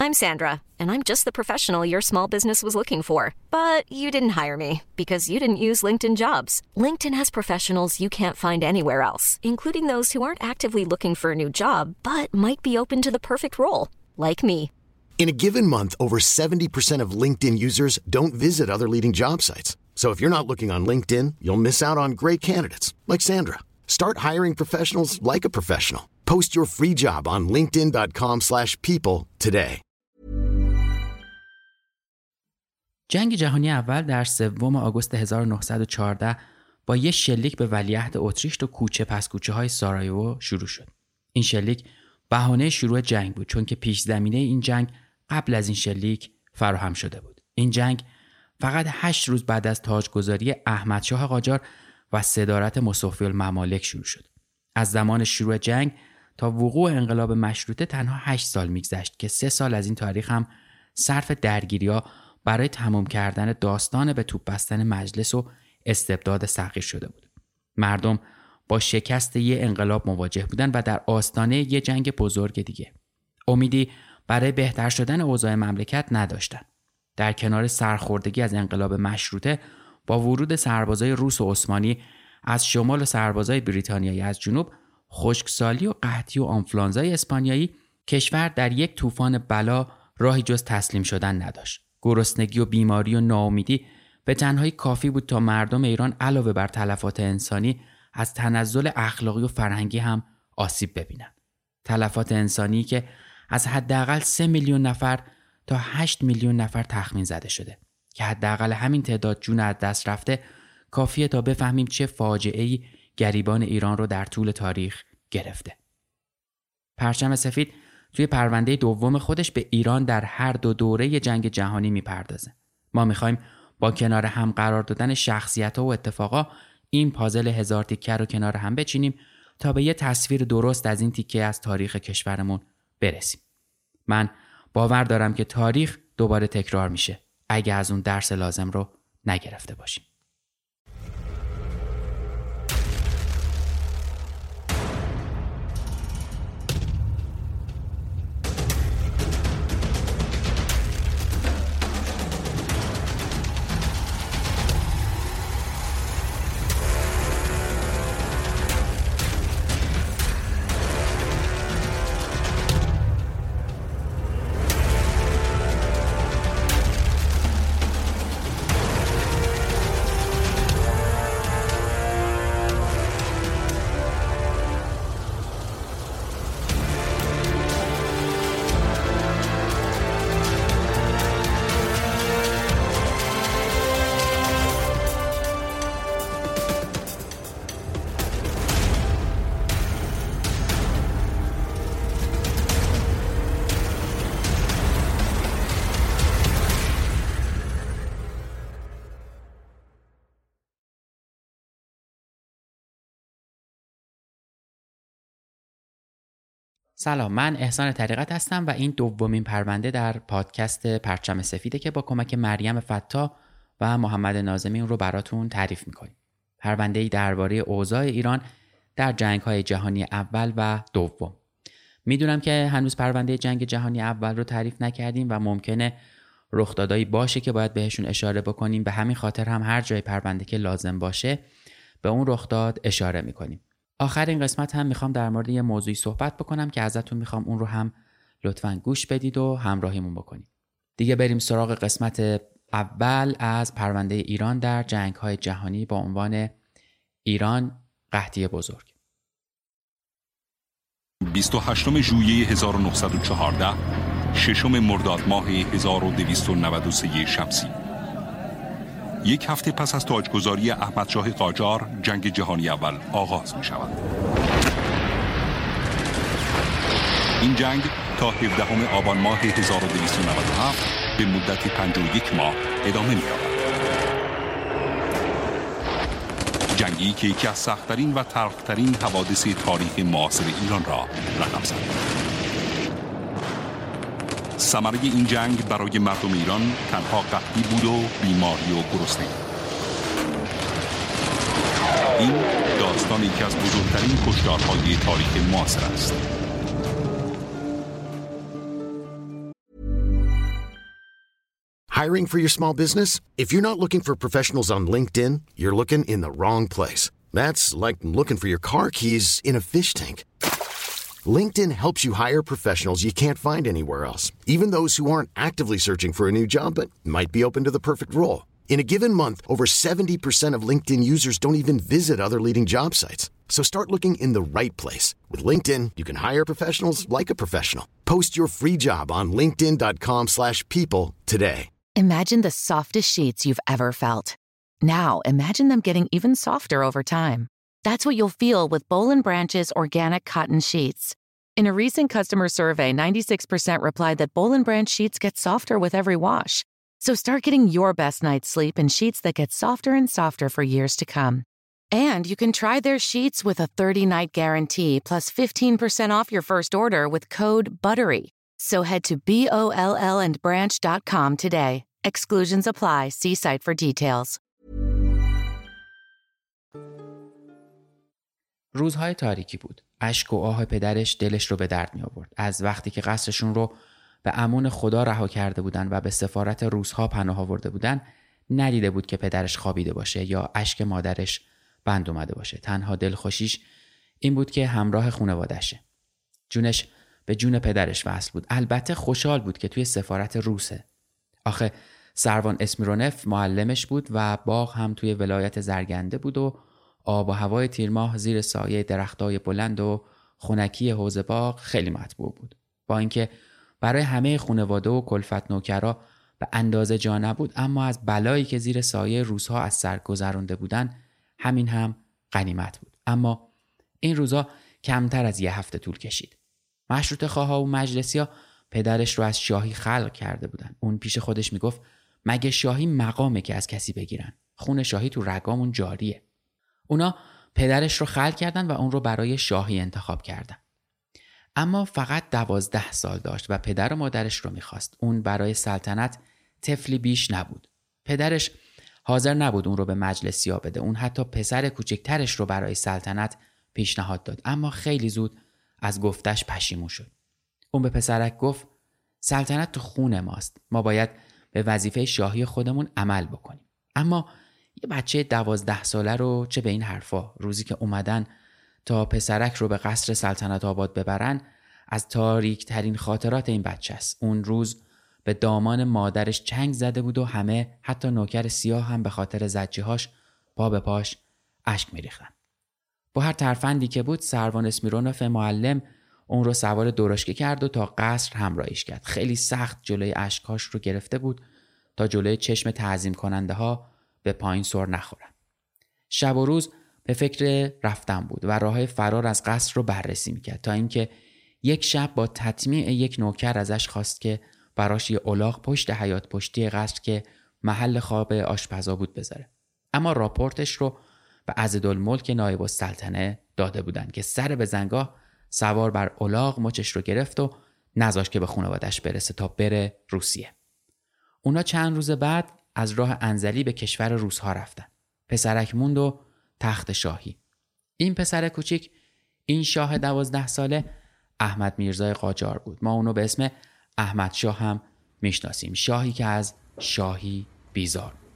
I'm Sandra, and I'm just the professional your small business was looking for. But you didn't hire me because you didn't use LinkedIn Jobs. LinkedIn has professionals you can't find anywhere else, including those who aren't actively looking for a new job, but might be open to the perfect role, like me. In a given month, over 70% of LinkedIn users don't visit other leading job sites. So if you're not looking on LinkedIn, you'll miss out on great candidates like Sandra. Start hiring professionals like a professional. Post your free job on linkedin.com/people today. جنگ جهانی اول در 3 آگوست 1914 با یه شلیک به ولیعهد اتریش و کوچه پس کوچه های سارایوو شروع شد. این شلیک بهانه شروع جنگ بود چون که پیش زمینه این جنگ قبل از این شلیک فراهم شده بود. این جنگ فقط 8 روز بعد از تاجگذاری احمدشاه قاجار و صدارت مصوفی الممالک شروع شد. از زمان شروع جنگ تا وقوع انقلاب مشروطه تنها 8 سال میگذشت که 3 سال از این تاریخ هم صرف درگیری‌ها برای تمام کردن داستان به توپ بستن مجلس و استبداد صغیر شده بود. مردم با شکست یه انقلاب مواجه بودن و در آستانه یه جنگ بزرگ دیگه. امیدی برای بهتر شدن اوضاع مملکت نداشتن. در کنار سرخوردگی از انقلاب مشروطه با ورود سربازای روس و عثمانی از شمال و سربازای بریتانیایی از جنوب، خشکسالی و قحطی و آنفلانزای اسپانیایی، کشور در یک طوفان بلا راهی جز تسلیم شدن نداشت. گرسنگی و بیماری و ناامیدی به تنهایی کافی بود تا مردم ایران علاوه بر تلفات انسانی از تنزل اخلاقی و فرهنگی هم آسیب ببینند. تلفات انسانی که از حداقل 3 میلیون نفر تا 8 میلیون نفر تخمین زده شده که حداقل همین تعداد جون از دست رفته کافیه تا بفهمیم چه فاجعه‌ای گریبان ایران رو در طول تاریخ گرفته. پرچم سفید توی پرونده دوم خودش به ایران در هر 2 دوره جنگ جهانی میپردازه. ما میخوایم با کنار هم قرار دادن شخصیت‌ها و اتفاقا این پازل 1000 تیکه رو کنار هم بچینیم تا به یه تصویر درست از این تیکه از تاریخ کشورمون برسیم. من باور دارم که تاریخ دوباره تکرار میشه اگه از اون درس لازم رو نگرفته باشیم. سلام، من احسان طریقت هستم و این دومین پرونده در پادکست پرچم سفیده که با کمک مریم فتا و محمد ناظمی رو براتون تعریف میکنیم. پرونده‌ای درباره اوضاع ایران در جنگ‌های جهانی اول و دوم. میدونم که هنوز پرونده جنگ جهانی اول رو تعریف نکردیم و ممکنه رخدادایی باشه که باید بهشون اشاره بکنیم. به همین خاطر هم هر جای پرونده که لازم باشه به اون رخداد اشاره میکنیم. آخر این قسمت هم میخوام در مورد یه موضوعی صحبت بکنم که ازتون میخوام اون رو هم لطفاً گوش بدید و همراهیمون بکنید. دیگه بریم سراغ قسمت اول از پرونده ایران در جنگ‌های جهانی با عنوان ایران قحطی بزرگ. 28 ژوئیه 1914 ششم مرداد ماه 1293 شمسی. یک هفته پس از تاجگذاری احمدشاه قاجار جنگ جهانی اول آغاز می شود. این جنگ تا 17 آبان ماه 1297 به مدت 51 ماه ادامه می یابد. جنگی که یکی از سخت‌ترین و تلخ‌ترین حوادث تاریخ معاصر ایران را رقم زد. ثمره این جنگ برای مردم ایران تنها قحطی بود و بیماری و گرسنگی. این داستان یکی از بزرگترین کشتارهای تاریخ معاصر است. Hiring for your small business? If you're not looking for professionals on LinkedIn, you're looking in the wrong place. That's like looking for your car keys in a fish tank. LinkedIn helps you hire professionals you can't find anywhere else, even those who aren't actively searching for a new job but might be open to the perfect role. In a given month, over 70% of LinkedIn users don't even visit other leading job sites. So start looking in the right place. With LinkedIn, you can hire professionals like a professional. Post your free job on linkedin.com/people today. Imagine the softest sheets you've ever felt. Now, imagine them getting even softer over time. That's what you'll feel with Boll & Branch's organic cotton sheets. In a recent customer survey, 96% replied that Boll & Branch sheets get softer with every wash. So start getting your best night's sleep in sheets that get softer and softer for years to come. And you can try their sheets with a 30-night guarantee plus 15% off your first order with code BUTTERY. So head to BOLLandbranch.com today. Exclusions apply. See site for details. روزهای تاریکی بود. اشک و آه پدرش دلش رو به درد می آورد. از وقتی که قصرشون رو به امان خدا رها کرده بودن و به سفارت روس‌ها پناه آورده بودن، ندیده بود که پدرش خوابیده باشه یا اشک مادرش بند اومده باشه. تنها دلخوشیش این بود که همراه خانواده‌شه. جونش به جون پدرش وصل بود. البته خوشحال بود که توی سفارت روسه. آخه سروان اسمیرونف معلمش بود و باغ هم توی ولایت زرگنده بود و آب و هوای تیرماه زیر سایه درختای بلند و خنکی حوض باغ خیلی مطبوع بود. با اینکه برای همه خانواده و کلفت نوکرا به اندازه جا نبود، اما از بلایی که زیر سایه روزها از سر گذرونده بودن همین هم غنیمت بود. اما این روزا کمتر از یه هفته طول کشید. مشروطه خواها و مجلسیا پدرش رو از شاهی خلق کرده بودن. اون پیش خودش میگفت مگه شاهی مقامه که از کسی بگیرن؟ خون شاهی تو رگامون جاریه. اونا پدرش رو خلق کردن و اون رو برای شاهی انتخاب کردن. اما فقط 12 سال داشت و پدر و مادرش رو میخواست. اون برای سلطنت طفلی بیش نبود. پدرش حاضر نبود اون رو به مجلسیا بده. اون حتی پسر کوچکترش رو برای سلطنت پیشنهاد داد، اما خیلی زود از گفتش پشیمون شد. اون به پسرک گفت سلطنت تو خون ماست. ما باید به وظیفه شاهی خودمون عمل بکنیم. اما یه بچه 12 ساله رو چه به این حرفا؟ روزی که اومدن تا پسرک رو به قصر سلطنت آباد ببرن، از تاریک ترین خاطرات این بچه است. اون روز به دامان مادرش چنگ زده بود و همه، حتی نوکر سیاه هم به خاطر زجی‌هاش پا به پاش اشک می‌ریختن. با هر ترفندی که بود، سروان اسمیرونوف معلم اون رو سوار درشکه کرد و تا قصر همراهیش کرد. خیلی سخت جلوی اشکاش رو گرفته بود تا جلوی چشم تعظیم کننده ها به پایین سر نخورن. شب و روز به فکر رفتن بود و راههای فرار از قصر رو بررسی میکرد، تا اینکه یک شب با تطمیع یک نوکر ازش خواست که براش یه الاغ پشت حیاط پشتی قصر که محل خواب آشپزا بود بذاره. اما راپورتش رو به عضدالملک نایب السلطنه داده بودن که سر به زنگاه سوار بر الاغ مچش رو گرفت و نذاشت که به خانواده‌اش برسه تا بره روسیه. اونا چند روز بعد از راه انزلی به کشور روس‌ها رفتن. پسرک موند و تخت شاهی. این پسر کوچیک، این شاه 12 ساله، احمد میرزای قاجار بود. ما اونو به اسم احمد شاه هم میشناسیم. شاهی که از شاهی بیزار بود.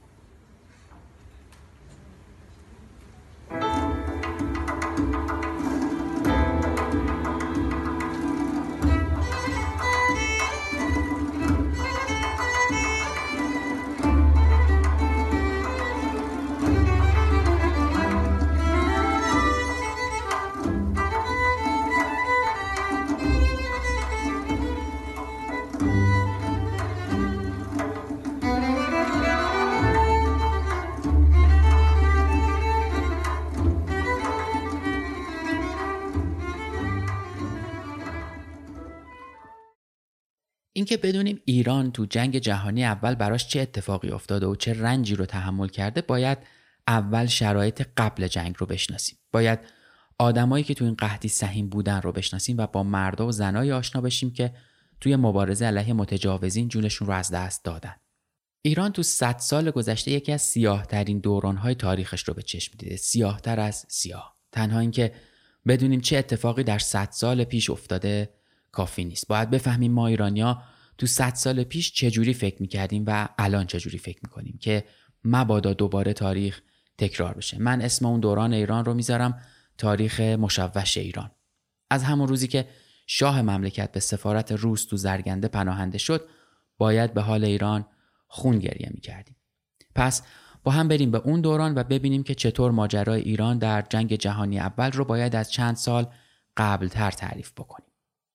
اینکه بدونیم ایران تو جنگ جهانی اول براش چه اتفاقی افتاده و چه رنجی رو تحمل کرده، باید اول شرایط قبل جنگ رو بشناسیم. باید آدمایی که تو این قحطی سهیم بودن رو بشناسیم و با مردا و زنای آشنا بشیم که توی مبارزه علیه متجاوزین جونشون رو از دست دادن. ایران تو 100 سال گذشته یکی از سیاه‌ترین دوران‌های تاریخش رو به چشم دیده، سیاه‌تر از سیاه. تنها اینکه بدونیم چه اتفاقی در 100 سال پیش افتاده کافی نیست. باید بفهمیم ما ایرانی‌ها تو 100 سال پیش چجوری فکر میکردیم و الان چجوری فکر میکنیم که مبادا دوباره تاریخ تکرار بشه. من اسم اون دوران ایران رو میذارم تاریخ مشوش ایران. از همون روزی که شاه مملکت به سفارت روس تو زرگنده پناهنده شد باید به حال ایران خون گریه میکردیم. پس با هم بریم به اون دوران و ببینیم که چطور ماجرای ایران در جنگ جهانی اول رو باید از چند سال قبلتر تعریف بکنیم.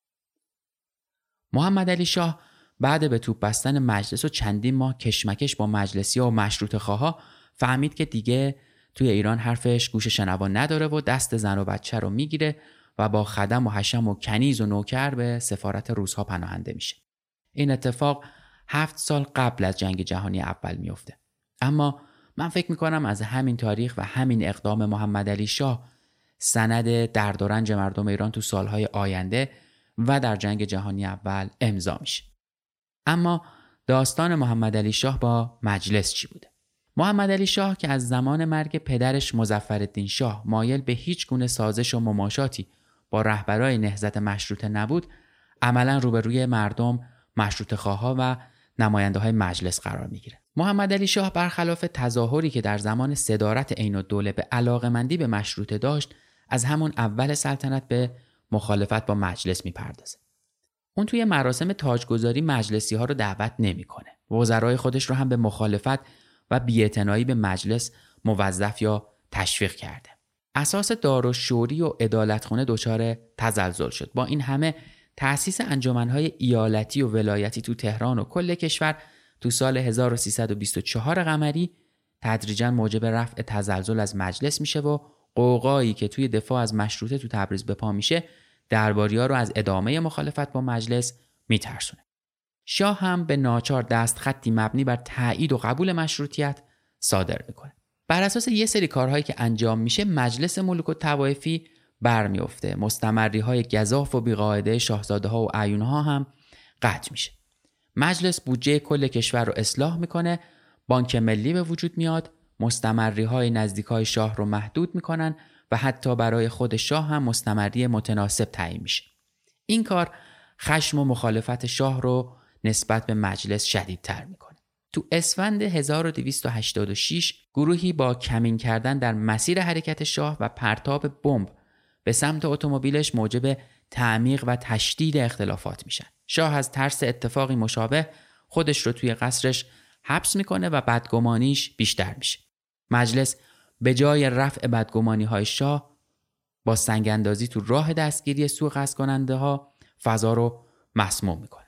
محمد علی شاه بعد به توپ بستن مجلس و چندین ماه کشمکش با مجلسی‌ها و مشروطه خواها فهمید که دیگه توی ایران حرفش گوش شنوا نداره و دست زن و بچه رو میگیره و با خدم و حشم و کنیز و نوکر به سفارت روس‌ها پناهنده میشه. این اتفاق 7 سال قبل از جنگ جهانی اول میفته. اما من فکر میکنم از همین تاریخ و همین اقدام محمد علی شاه سند درد و رنج مردم ایران تو سالهای آینده و در جنگ جهانی اول امضا میشه. اما داستان محمد علی شاه با مجلس چی بوده؟ محمد علی شاه که از زمان مرگ پدرش مظفرالدین شاه مایل به هیچ گونه سازش و مماشاتی با رهبرای نهضت مشروطه نبود، عملاً روبروی مردم، مشروطه خواها و نماینده های مجلس قرار میگیره. محمد علی شاه برخلاف تظاهری که در زمان صدارت عین‌الدوله به علاقه‌مندی به مشروطه داشت، از همون اول سلطنت به مخالفت با مجلس میپردازه. اون توی مراسم تاجگذاری مجلسی ها رو دعوت نمیکنه. وزرای خودش رو هم به مخالفت و بی‌اعتنایی به مجلس موظف یا تشویق کرده. اساس دارالشوری و عدالتخونه دچار تزلزل شد. با این همه تأسیس انجمن‌های ایالتی و ولایتی تو تهران و کل کشور تو سال 1324 قمری تدریجاً موجب رفع تزلزل از مجلس میشه و قوقایی که توی دفاع از مشروطه تو تبریز به پا میشه درباری‌ها رو از ادامه مخالفت با مجلس میترسونه. شاه هم به ناچار دست خطی مبنی بر تایید و قبول مشروطیت صادر میکنه. بر اساس یه سری کارهایی که انجام میشه مجلس ملوک الطوایفی برمیفته. مستمری‌های گزاف و بی‌قاعده شاهزاده‌ها و اعیون‌ها هم قطع میشه. مجلس بودجه کل کشور رو اصلاح میکنه، بانک ملی به وجود میاد، مستمری‌های نزدیکای شاه رو محدود میکنن و حتی برای خود شاه هم مستمری متناسب تعیین میشه. این کار خشم و مخالفت شاه رو نسبت به مجلس شدیدتر میکنه. تو اسفند 1286 گروهی با کمین کردن در مسیر حرکت شاه و پرتاب بمب به سمت اتومبیلش موجب تعمیق و تشدید اختلافات میشن. شاه از ترس اتفاقی مشابه خودش رو توی قصرش حبس میکنه و بدگمانیش بیشتر میشه. مجلس به جای رفع بدگمانی‌های شاه با سنگ‌اندازی تو راه دستگیری سوء قصد کننده ها فضا رو مسموم میکنه.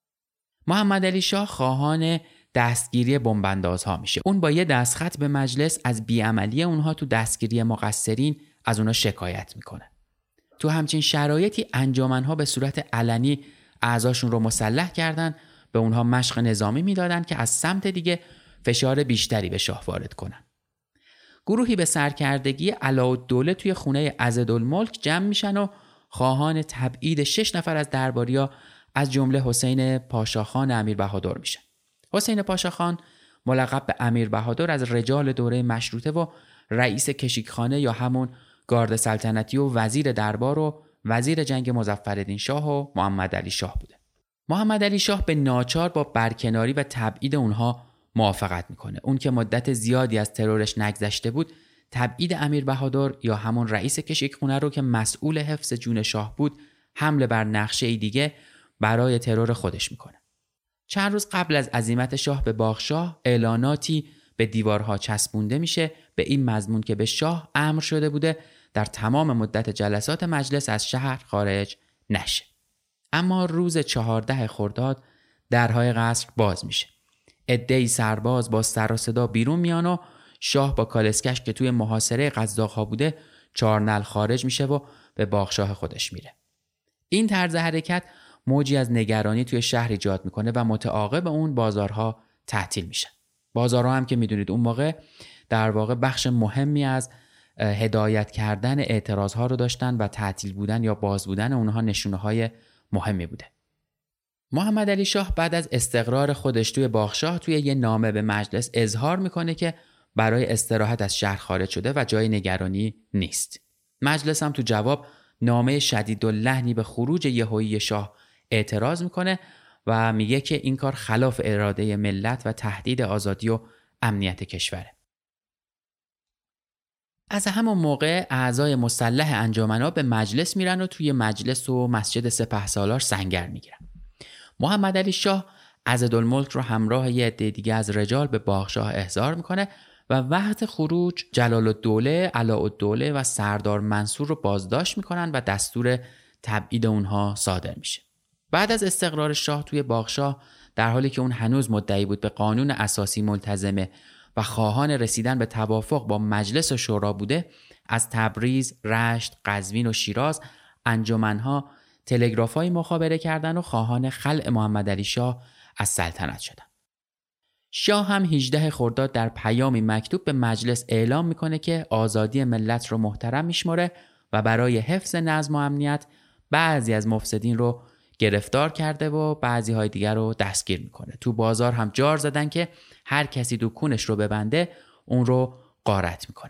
محمد علی شاه خواهان دستگیری بمب‌اندازها میشه. اون با یه دستخط به مجلس از بیعملی اونها تو دستگیری مقصرین از اونها شکایت میکنه. تو همچین شرایطی انجمن‌ها به صورت علنی اعضاشون رو مسلح کردن، به اونها مشق نظامی میدادن که از سمت دیگه فشار بیشتری به شاه وارد کنن. گروهی به سرکردگی علاءالدوله توی خونه عضدالملک جمع میشن و خواهان تبعید 6 نفر از درباریا از جمله حسین پاشاخان امیر بهادر میشن. حسین پاشاخان ملقب به امیر بهادر از رجال دوره مشروطه و رئیس کشیکخانه یا همون گارد سلطنتی و وزیر دربار و وزیر جنگ مظفرالدین شاه و محمد علی شاه بوده. محمد علی شاه به ناچار با برکناری و تبعید اونها موافقت میکنه. اون که مدت زیادی از ترورش نگذشته بود، تبعید امیر بهادر یا همون رئیس کشیکخونه رو که مسئول حفظ جون شاه بود، حمله بر نقشه دیگه برای ترور خودش میکنه. چند روز قبل از عزیمت شاه به باغشاه اعلاناتی به دیوارها چسبونده میشه به این مضمون که به شاه امر شده بوده در تمام مدت جلسات مجلس از شهر خارج نشه. اما روز 14 خرداد درهای قصر باز میشه. عده‌ای سرباز با سر و صدا بیرون میان و شاه با کالسکش که توی محاصره قزاق‌ها بوده چارنل خارج میشه و به باغشاه خودش میره. این طرز حرکت موجی از نگرانی توی شهر ایجاد میکنه و متعاقب اون بازارها تعطیل میشن. بازارها هم که میدونید اون موقع در واقع بخش مهمی از هدایت کردن اعتراضها رو داشتن و تعطیل بودن یا باز بودن اونها نشونه‌های مهمی بوده. محمد علی شاه بعد از استقرار خودش توی باغشاه توی یه نامه به مجلس اظهار میکنه که برای استراحت از شهر خارج شده و جای نگرانی نیست. مجلس هم تو جواب نامه شدیداللحنی به خروج یهویی شاه اعتراض میکنه و میگه که این کار خلاف اراده ملت و تهدید آزادی و امنیت کشوره. از همون موقع اعضای مسلح انجمن‌ها به مجلس میرن و توی مجلس و مسجد سپهسالار سنگر میگیرن. محمد علی شاه عضدالملک رو همراه یه عده دیگه از رجال به باغشاه احضار میکنه و وقت خروج جلال الدوله، علاءالدوله و سردار منصور رو بازداشت میکنن و دستور تبعید اونها صادر میشه. بعد از استقرار شاه توی باغشاه، در حالی که اون هنوز مدعی بود به قانون اساسی ملتزمه و خواهان رسیدن به توافق با مجلس و شورا بوده، از تبریز، رشت، قزوین و شیراز انجمن‌ها تلگراف‌های مخابره کردن و خواهان خلع محمد علی شاه از سلطنت شدن. شاه هم 18 خرداد در پیامی مکتوب به مجلس اعلام میکنه که آزادی ملت رو محترم میشماره و برای حفظ نظم و امنیت بعضی از مفسدین رو گرفتار کرده و بعضی های دیگر رو دستگیر میکنه. تو بازار هم جار زدن که هر کسی دکونش رو ببنده اون رو غارت میکنن.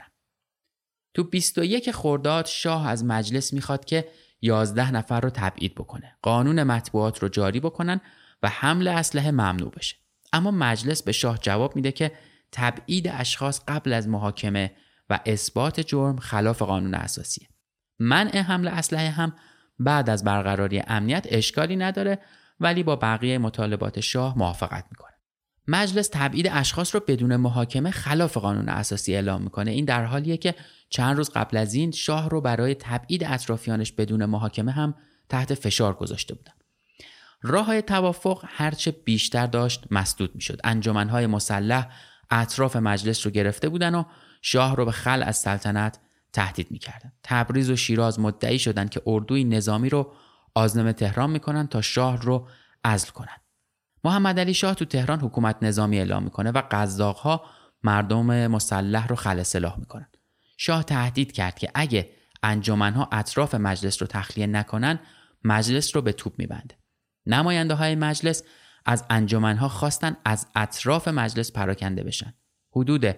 تو 21 خرداد شاه از مجلس میخواد که 11 نفر رو تبعید بکنه، قانون مطبوعات رو جاری بکنن و حمل اسلحه ممنوع بشه. اما مجلس به شاه جواب میده که تبعید اشخاص قبل از محاکمه و اثبات جرم خلاف قانون اساسیه. منع حمل اسلحه هم بعد از برقراری امنیت اشکالی نداره، ولی با بقیه مطالبات شاه موافقت میکنه. مجلس تبعید اشخاص رو بدون محاکمه خلاف قانون اساسی اعلام میکنه. این در حالیه که چند روز قبل از این شاه رو برای تبعید اطرافیانش بدون محاکمه هم تحت فشار گذاشته بودن. راههای توافق هرچه بیشتر داشت مسدود میشد. انجمنهای مسلح اطراف مجلس رو گرفته بودن و شاه رو به خلع از سلطنت تهدید میکردن. تبریز و شیراز مدعی شدن که اردوی نظامی رو عازم تهران میکنن تا شاه رو عزل کنن. محمد علی شاه تو تهران حکومت نظامی اعلام میکنه و قزاق‌ها مردم مسلح رو خلع سلاح میکنن. شاه تهدید کرد که اگه انجمنها اطراف مجلس رو تخلیه نکنن مجلس رو به توپ میبنده. نماینده های مجلس از انجمنها خواستن از اطراف مجلس پراکنده بشن. حدود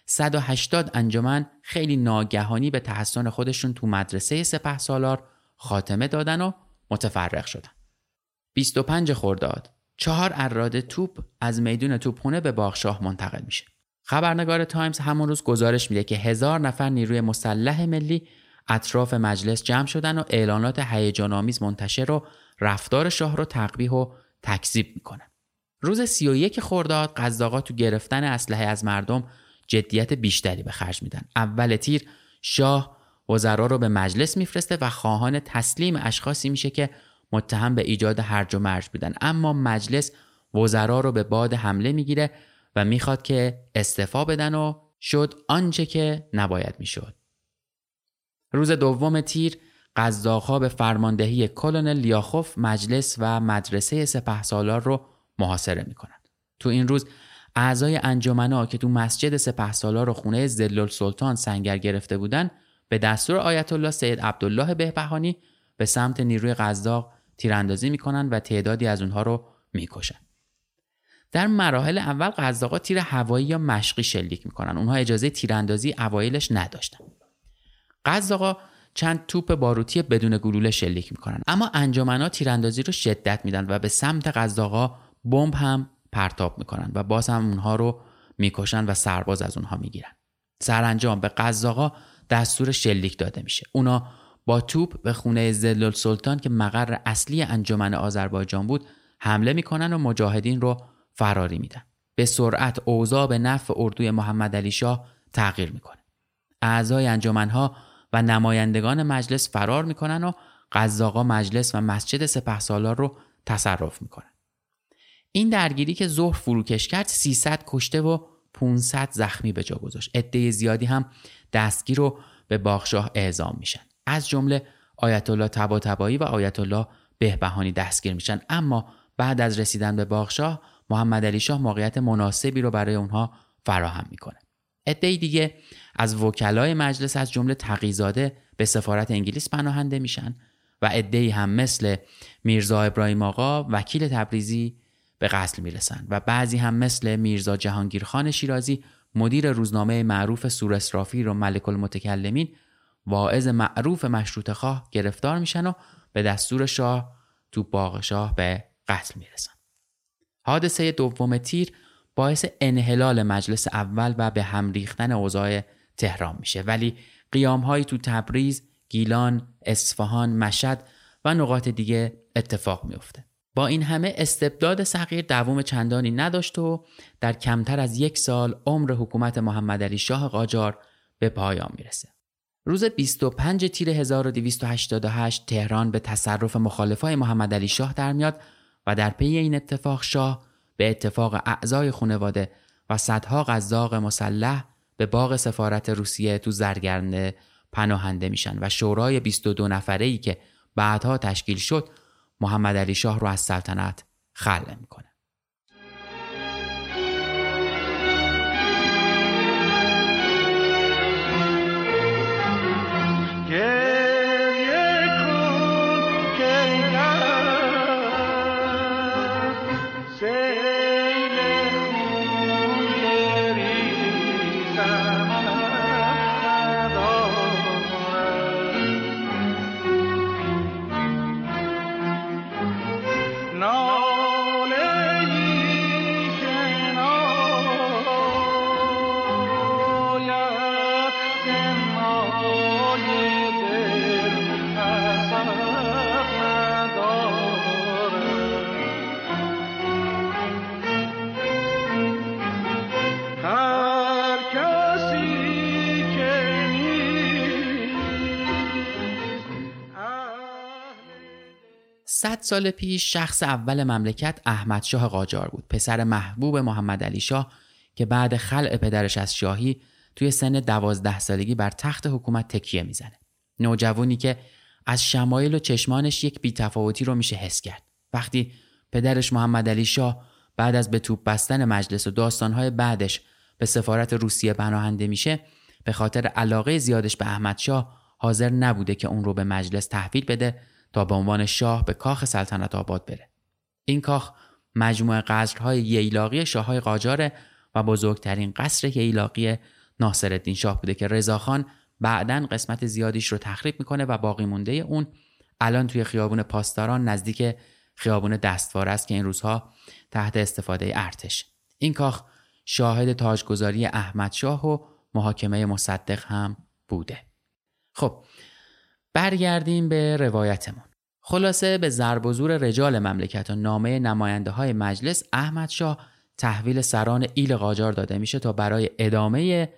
180 انجمن خیلی ناگهانی به تحصن خودشون تو مدرسه سپهسالار خاتمه دادن و متفرق شدن. 25 خرداد 4 اراده توپ از میدون توپخونه به باغشاه منتقل میشه. خبرنگار تایمز همون روز گزارش میده که 1000 نفر نیروی مسلح ملی اطراف مجلس جمع شدن و اعلانات هیجان‌آمیز منتشر و رفتار شاه رو تقبیح و تکذیب میکنن. روز 31 خرداد قزاق‌ها تو گرفتن اسلحه از مردم جدیت بیشتری به خرج میدن. اول تیر شاه وزرا رو به مجلس میفرسته و خواهان تسلیم اشخاصی میشه که متهم به ایجاد هرج و مرج بودن، اما مجلس وزرا رو به باد حمله میگیره و میخواد که استعفا بدن و شد آنچه که نباید میشد. روز دوم تیر قزاق‌ها به فرماندهی کلونل لیاخوف مجلس و مدرسه سپهسالار رو محاصره میکنن. تو این روز اعضای انجمن‌ها که تو مسجد سپهسالار و خونه ظلالسلطان سنگر گرفته بودن به دستور آیت الله سید عبدالله بهبهانی به سمت نیروی قزاق تیراندازی میکنن و تعدادی از اونها رو میکشن. در مراحل اول قزاق‌ها تیر هوایی یا مشقی شلیک میکنن. اونها اجازه تیراندازی اوایلش نداشتن. قزاق‌ها چند توپ باروتی بدون گلوله شلیک میکنن، اما انجمن‌ها تیراندازی رو شدت میدن و به سمت قزاق‌ها بمب هم پرتاب میکنن و باز هم اونها رو میکشن و سرباز از اونها میگیرن. سرانجام به قزاق‌ها دستور شلیک داده میشه. اونا با توپ به خونه ظلالسلطان که مقر اصلی انجمن آذربایجان بود حمله میکنن و مجاهدین رو فراری میدن. به سرعت اوضاع به نفع اردوی محمد علی شاه تغییر میکنه. اعضای انجمنها و نمایندگان مجلس فرار میکنن و قزاق‌ها مجلس و مسجد سپهسالار رو تصرف میکنن. این درگیری که ظهر فروکش کرد 300 کشته و 500 زخمی به جا گذاشت. عده زیادی هم دستگیر رو به باغشاه اعزام میشن. از جمله آیت الله طباطبایی و آیت الله بهبهانی دستگیر میشن، اما بعد از رسیدن به باغشاه محمد علی شاه موقعیت مناسبی رو برای اونها فراهم میکنه. عده دیگه از وکلای مجلس از جمله تقی‌زاده به سفارت انگلیس پناهنده میشن و عده‌ای هم مثل میرزا ابراهیم آقا وکیل تبریزی به قتل میرسن و بعضی هم مثل میرزا جهانگیرخان شیرازی مدیر روزنامه معروف سور اسرافیل و ملک المتکلمین واعظ معروف مشروطه خواه گرفتار میشن و به دستور شاه تو باغ شاه به قتل میرسن. حادثه دوم تیر باعث انحلال مجلس اول و به هم ریختن اوضاع تهران میشه، ولی قیام‌هایی تو تبریز، گیلان، اصفهان، مشهد و نقاط دیگه اتفاق میفته. با این همه استبداد صغیر دوام چندانی نداشت و در کمتر از 1 سال عمر حکومت محمدعلی شاه قاجار به پایان میرسه. روز 25 تیر 1288 تهران به تصرف مخالفای محمدعلی شاه در میاد و در پی این اتفاق شاه به اتفاق اعضای خانواده و صدها قزاق مسلح به باغ سفارت روسیه تو زرگرنده پناهنده میشن و شورای 22 نفره‌ای که بعدها تشکیل شد محمدعلی شاه رو از سلطنت خلع میکنه. صد سال پیش شخص اول مملکت احمدشاه قاجار بود، پسر محبوب محمدعلی شاه که بعد خلع پدرش از شاهی توی سن 12 سالگی بر تخت حکومت تکیه میزنه. نوجوانی که از شمایل و چشمانش یک بی‌تفاوتی رو میشه حس کرد. وقتی پدرش محمدعلی شاه بعد از به توپ بستن مجلس و داستانهای بعدش به سفارت روسیه پناهنده میشه، به خاطر علاقه زیادش به احمدشاه حاضر نبوده که اون رو به مجلس تحویل بده تا به عنوان شاه به کاخ سلطنت آباد بره. این کاخ مجموعه قصرهای ییلاقی شاههای قاجار و بزرگترین قصر ییلاقی ناصرالدین شاه بوده که رضاخان بعداً قسمت زیادیش رو تخریب میکنه و باقی مونده اون الان توی خیابون پاسداران نزدیک خیابون دستوار است که این روزها تحت استفاده ارتش. این کاخ شاهد تاجگذاری احمدشاه و محاکمه مصدق هم بوده. خب برگردیم به روایتمون. خلاصه به ضرب و زور رجال مملکت و نامه نماینده های مجلس احمدشاه تحویل سران ایل قاجار داده میشه تا برای ادامه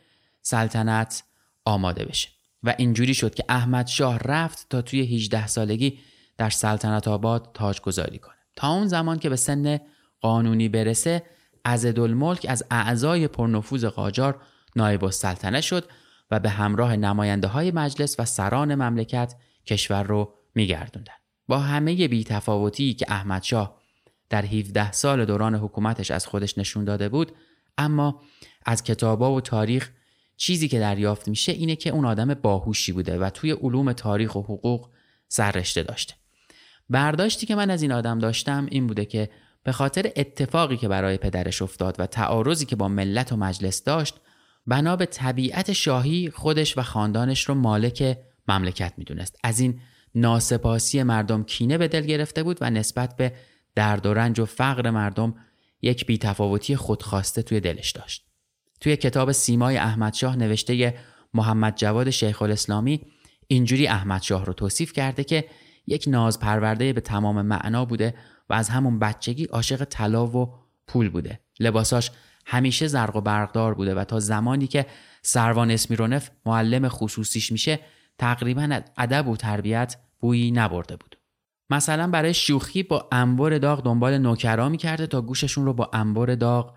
سلطنت آماده بشه و اینجوری شد که احمدشاه رفت تا توی 18 سالگی در سلطنت آباد تاجگذاری کنه. تا اون زمان که به سن قانونی برسه عضدالملک از اعضای پرنفوذ قاجار نایب السلطنه شد و به همراه نماینده های مجلس و سران مملکت کشور رو میگردوندن. با همه بی‌تفاوتی که احمدشاه در 17 سال دوران حکومتش از خودش نشون داده بود، اما از کتابا و تاریخ چیزی که دریافت میشه اینه که اون آدم باهوشی بوده و توی علوم تاریخ و حقوق سررشته داشته. برداشتی که من از این آدم داشتم این بوده که به خاطر اتفاقی که برای پدرش افتاد و تعارضی که با ملت و مجلس داشت، بنا به طبیعت شاهی خودش و خاندانش رو مالک مملکت میدونست. از این ناسپاسی مردم کینه به دل گرفته بود و نسبت به درد و رنج و فقر مردم یک بی‌تفاوتی خودخواسته توی دلش داشت. توی کتاب سیمای احمدشاه نوشته محمد جواد شیخ الاسلامی اینجوری احمدشاه رو توصیف کرده که یک ناز پرورده به تمام معنا بوده و از همون بچگی عاشق طلا و پول بوده. لباساش همیشه زرق و برقدار بوده و تا زمانی که سروان اسمیرونف معلم خصوصیش میشه تقریباً از ادب و تربیت بویی نبرده بود. مثلا برای شوخی با انبر داغ دنبال نوکرا میکرده تا گوششون رو با انبر داغ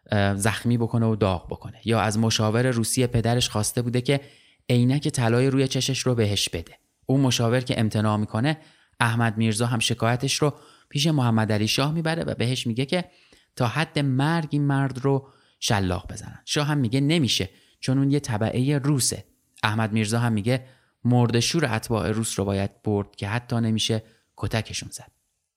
زخمی بکنه و داغ بکنه، یا از مشاور روسی پدرش خواسته بوده که عینک طلای روی چشش رو بهش بده. اون مشاور که امتناع میکنه، احمد میرزا هم شکایتش رو پیش محمدعلی شاه میبره و بهش میگه که تا حد مرگ این مرد رو شلاق بزنن. شاه هم میگه نمیشه چون اون یه تبعه روسه. احمد میرزا هم میگه مرده‌شور اتباع روس رو باید برد که حتی نمیشه کتکشون زد.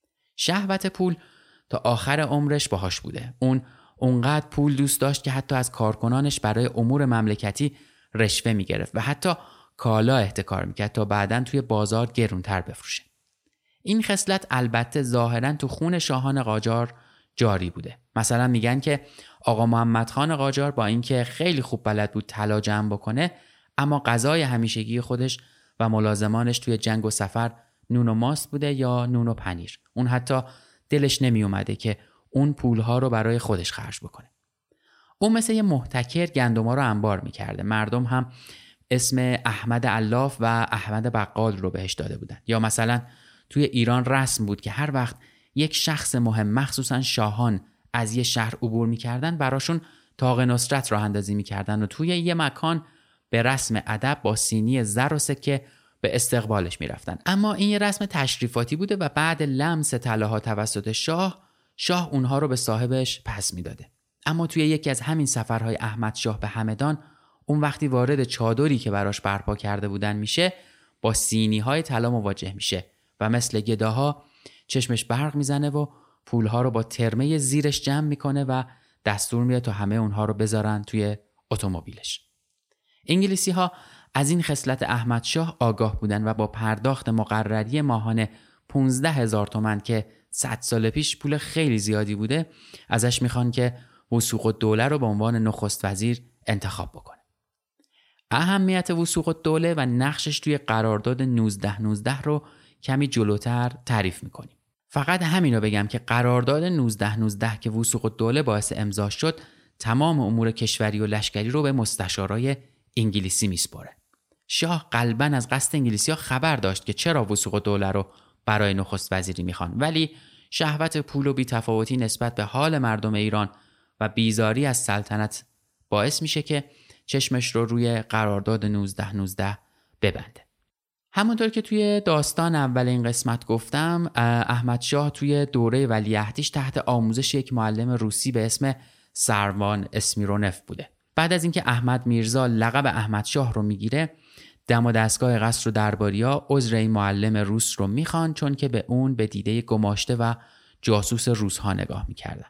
شهوت پول تا آخر عمرش باهاش بوده. اونقدر پول دوست داشت که حتی از کارکنانش برای امور مملکتی رشوه میگرفت و حتی کالا احتکار میکرد تا بعداً توی بازار گرونتر بفروشه. این خصلت البته ظاهراً تو خون شاهان قاجار جاری بوده. مثلا میگن که آقا محمد خان قاجار با اینکه خیلی خوب بلد بود طلا جمع بکنه، اما غذای همیشگی خودش و ملازمانش توی جنگ و سفر نون و ماست بوده یا نون و پنیر. اون حتی دلش نمی اومده که اون پولها رو برای خودش خرج بکنه. اون مثل یه محتکر گندما رو انبار میکرده. مردم هم اسم احمد علاف و احمد بقال رو بهش داده بودن. یا مثلا توی ایران رسم بود که هر وقت یک شخص مهم، مخصوصا شاهان، از یه شهر عبور میکردن، براشون طاق نصرت راه اندازی میکردن و توی یه مکان به رسم ادب با سینی زر و سکه به استقبالش میرفتن. اما این یه رسم تشریفاتی بوده و بعد لمس طلاها توسط شاه اونها رو به صاحبش پس میداده. اما توی یکی از همین سفرهای احمد شاه به همدان، اون وقتی وارد چادری که براش برپا کرده بودن میشه، با سینی‌های طلا مواجه میشه و مثل گداها چشمش برق میزنه و پولها رو با ترمه زیرش جمع میکنه و دستور میده تا همه اونها رو بذارن توی اتومبیلش. انگلیسی‌ها از این خصلت احمد شاه آگاه بودن و با پرداخت مقرری ماهانه 15,000 تومان که 100 سال پیش پول خیلی زیادی بوده، ازش میخوان که وثوق الدوله رو به عنوان نخست وزیر انتخاب بکنه. اهمیت وثوق الدوله و نقشش توی قرارداد 1919 رو کمی جلوتر تعریف میکنیم. فقط همین رو بگم که قرارداد 1919 که وثوق الدوله باعث امضا شد، تمام امور کشوری و لشکری رو به مستشارای انگلیسی میسپاره. شاه قلباً از قصد انگلیسی‌ها خبر داشت که چرا وثوق الدوله رو برای نخست وزیری میخوان، ولی شهوت پول و بی‌تفاوتی نسبت به حال مردم ایران و بیزاری از سلطنت باعث میشه که چشمش رو روی قرارداد 1919 ببنده. همونطور که توی داستان اول این قسمت گفتم، احمد شاه توی دوره ولیعهدیش تحت آموزش یک معلم روسی به اسم سروان اسمیرونف بوده. بعد از اینکه احمد میرزا لقب احمد شاه رو میگیره، دم و دستگاه قصر و درباریا عذر این معلم روس رو میخوان، چون که به اون به دیده گماشته و جاسوس روس‌ها نگاه میکردن.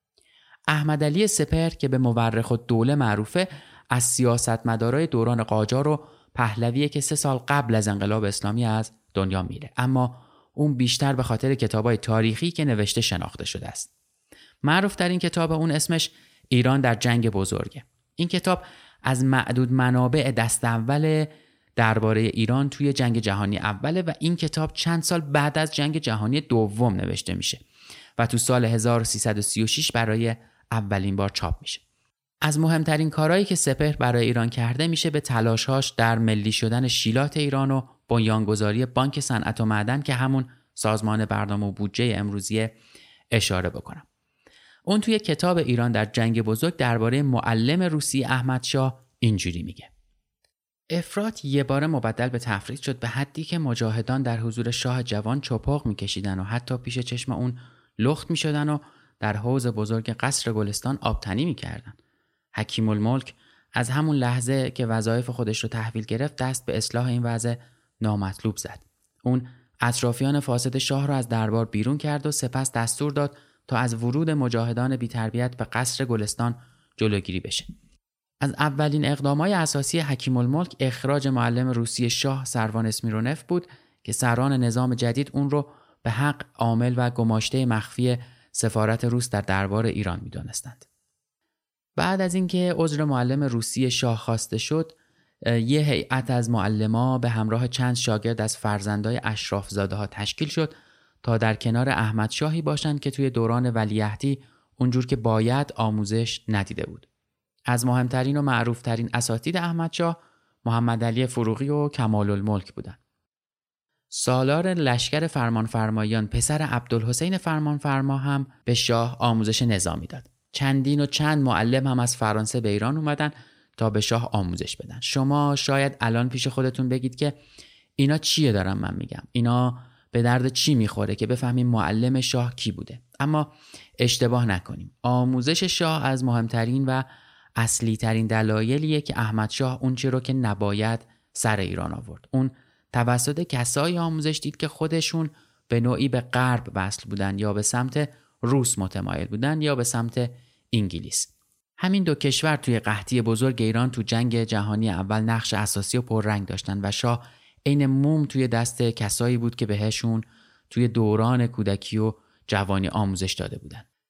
احمد علی سپهر که به مورخ الدوله معروفه، از سیاستمدارای دوران قاجار و پهلویه که 3 سال قبل از انقلاب اسلامی از دنیا میره، اما اون بیشتر به خاطر کتابای تاریخی که نوشته شناخته شده است. معروف ترین کتاب اون اسمش ایران در جنگ بزرگه. این کتاب از معدود منابع دست اول درباره ایران توی جنگ جهانی اوله و این کتاب چند سال بعد از جنگ جهانی دوم نوشته میشه و تو سال 1336 برای اولین بار چاپ میشه. از مهمترین کارهایی که سپهر برای ایران کرده میشه به تلاش‌هاش در ملی شدن شیلات ایران و بنیانگذاری بانک صنعت و معدن که همون سازمان برنامه و بودجه امروزیه اشاره بکنم. اون توی کتاب ایران در جنگ بزرگ درباره معلم روسی احمد شاه اینجوری میگه: افراط یه بار مبدل به تفرید شد به حدی که مجاهدان در حضور شاه جوان چپاق میکشیدن و حتی پیش چشم اون لخت میشدن و در حوض بزرگ قصر گلستان آبتنی میکردن. حکیم الملک از همون لحظه که وظایف خودش رو تحویل گرفت دست به اصلاح این وضع نامطلوب زد. اون اطرافیان فاسد شاه رو از دربار بیرون کرد و سپس دستور داد تا از ورود مجاهدان بی‌تربیت به قصر گلستان جلوگیری بشه. از اولین اقدامات اساسی حکیم الملک اخراج معلم روسی شاه سروان اسمیرونف بود که سران نظام جدید اون رو به حق عامل و گماشته مخفی سفارت روس در دربار ایران می‌دانستند. بعد از اینکه عذر معلم روسی شاه خواسته شد، یه هیئت از معلما به همراه چند شاگرد از فرزندای اشرافزاده‌ها تشکیل شد تا در کنار احمد شاهی باشند که توی دوران ولیعهدی اونجور که باید آموزش ندیده بود. از مهمترین و معروفترین اساتید احمد شاه محمد علی فروغی و کمال الملک بودند. سالار لشکر فرمانفرمایان پسر عبدالحسین فرمانفرما هم به شاه آموزش نظامی داد. چندین و چند معلم هم از فرانسه به ایران اومدن تا به شاه آموزش بدن. شما شاید الان پیش خودتون بگید که اینا چیه دارم من میگم؟ اینا به درد چی میخوره که بفهمیم معلم شاه کی بوده؟ اما اشتباه نکنیم. آموزش شاه از مهمترین و اصلی ترین دلایلیه که احمد شاه اون چی رو که نباید سر ایران آورد. اون توسط کسایی آموزش دید که خودشون به نوعی به غرب وصل بودن، یا به سمت روس متمایل بودن یا به سمت انگلیس. همین دو کشور توی قحطی بزرگ ایران تو جنگ جهانی اول نقش اساسی و پررنگ داشتن و شاه عین موم توی دست کسایی بود که بهشون توی دوران کودکی و جوانی آموزش داده بودن.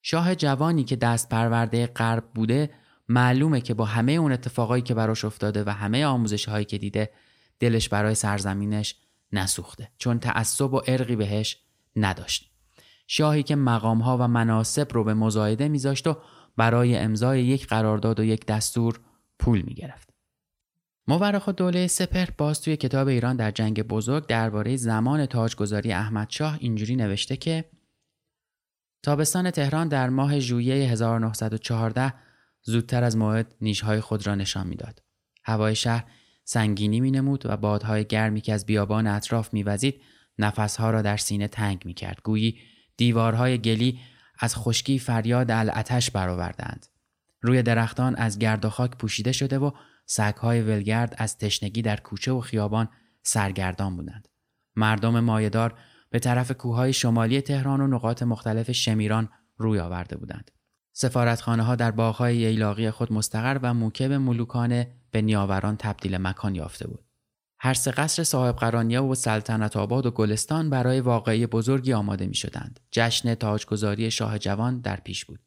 شاه جوانی که دست پرورده غرب بوده معلومه که با همه اون اتفاقایی که براش افتاده و همه آموزش‌هایی که دیده دلش برای سرزمینش نسوخته، چون تعصب و ارقی بهش نداشت. شاهی که مقام‌ها و مناصب رو به مزایده میذاشت و برای امضای یک قرارداد و یک دستور پول میگرفت. مورخ‌الدوله سپهر باز توی کتاب ایران در جنگ بزرگ درباره زمان تاجگذاری احمدشاه اینجوری نوشته که تابستان تهران در ماه ژوئیه 1914 زودتر از موعد نیش‌های خود را نشان میداد. هوای شهر سنگینی می‌نمود و بادهای گرمی که از بیابان اطراف می‌وزید نفس‌ها را در سینه تنگ می‌کرد. گویی دیوارهای گلی از خشکی فریاد العطش برآوردند. روی درختان از گرد و خاک پوشیده شده و سگ‌های ولگرد از تشنگی در کوچه و خیابان سرگردان بودند. مردم مایه‌دار به طرف کوههای شمالی تهران و نقاط مختلف شمیران روی آورده بودند. سفارتخانه‌ها در باغ‌های ییلاقی خود مستقر و موکب ملوکانه به نیاوران تبدیل مکان یافته بود. هر سه قصر صاحب قرانیه و سلطنت آباد و گلستان برای واقعه بزرگی آماده می‌شدند. جشن تاجگذاری شاه جوان در پیش بود.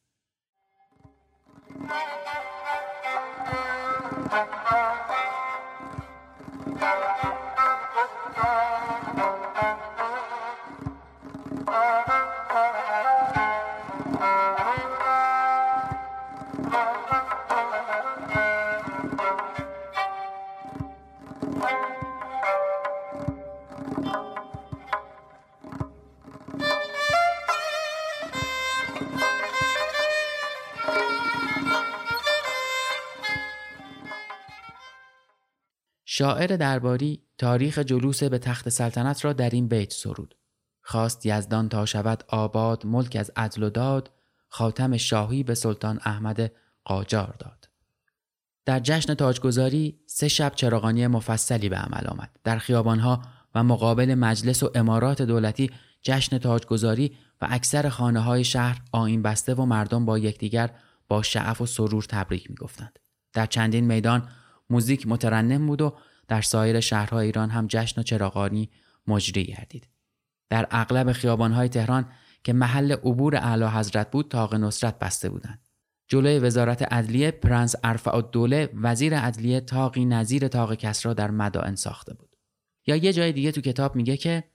شاعر درباری تاریخ جلوس به تخت سلطنت را در این بیت سرود: خواست یزدان تا شود آباد، ملک از عدل و داد، خاتم شاهی به سلطان احمد قاجار داد. در جشن تاجگذاری 3 شب چراغانی مفصلی به عمل آمد. در خیابانها و مقابل مجلس و امارات دولتی جشن تاجگذاری و اکثر خانه‌های شهر آیین بسته و مردم با یکدیگر با شعف و سرور تبریک می‌گفتند. در چندین میدان موزیک مترنم بود و در سایر شهرهای ایران هم جشن و چراغانی مجری گردید. در اغلب خیابان‌های تهران که محل عبور اعلی حضرت بود طاق نصرت بسته بودند. جلوی وزارت عدلیه پرنس ارفع‌الدوله وزیر عدلیه طاقی نظیر طاق کسری در مدائن ساخته بود. یا یه جای دیگه تو کتاب میگه که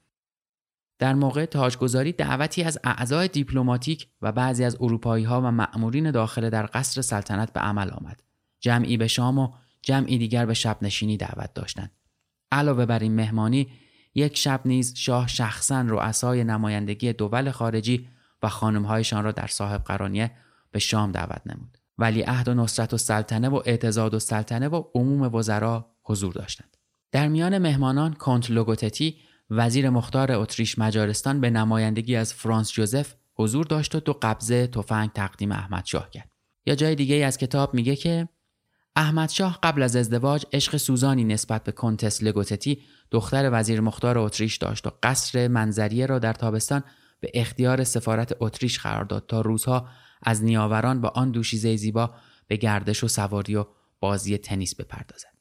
در موقع تاجگذاری دعوتی از اعضای دیپلماتیک و بعضی از اروپایی‌ها و مأمورین داخل در قصر سلطنت به عمل آمد. جمعی به شام و جمعی دیگر به شب نشینی دعوت داشتند. علاوه بر این مهمانی یک شب نیز شاه شخصاً رؤسای نمایندگی دول خارجی و خانم‌هایشان را در صاحب قرانیه به شام دعوت نمود. ولیعهد و نصرت السلطنه و اعتضاد السلطنه و عموم وزرا حضور داشتند. در میان مهمانان کنت لوگوتتی وزیر مختار اتریش مجارستان به نمایندگی از فرانس جوزف حضور داشت و 2 قبضه تفنگ تقدیم احمدشاه کرد. یا جای دیگه از کتاب میگه که احمدشاه قبل از ازدواج عشق سوزانی نسبت به کنتس لگوتتی دختر وزیر مختار اتریش داشت و قصر منظریه را در تابستان به اختیار سفارت اتریش قرار داد تا روزها از نیاوران با آن دوشیزه زیبا به گردش و سواری و بازی تنیس بپردازد.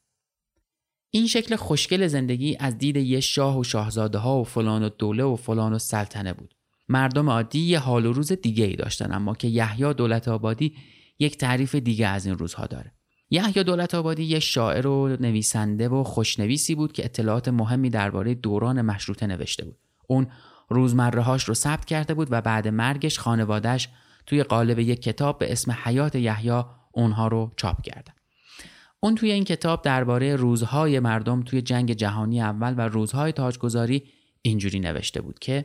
این شکل خوشگل زندگی از دید یه شاه و شاهزاده ها و فلان و دوله و فلان و سلطنه بود. مردم عادی یه حال و روز دیگه ای داشتن، اما که یحیی دولت آبادی یک تعریف دیگه از این روزها داره. یحیی دولت آبادی یه شاعر و نویسنده و خوشنویسی بود که اطلاعات مهمی درباره دوران مشروطه نوشته بود. اون روزمره‌هاش رو ثبت کرده بود و بعد مرگش خانواده‌اش توی قالب یک کتاب به اسم حیات یحیی اونها رو چاپ کردن. اون توی این کتاب درباره روزهای مردم توی جنگ جهانی اول و روزهای تاجگذاری اینجوری نوشته بود که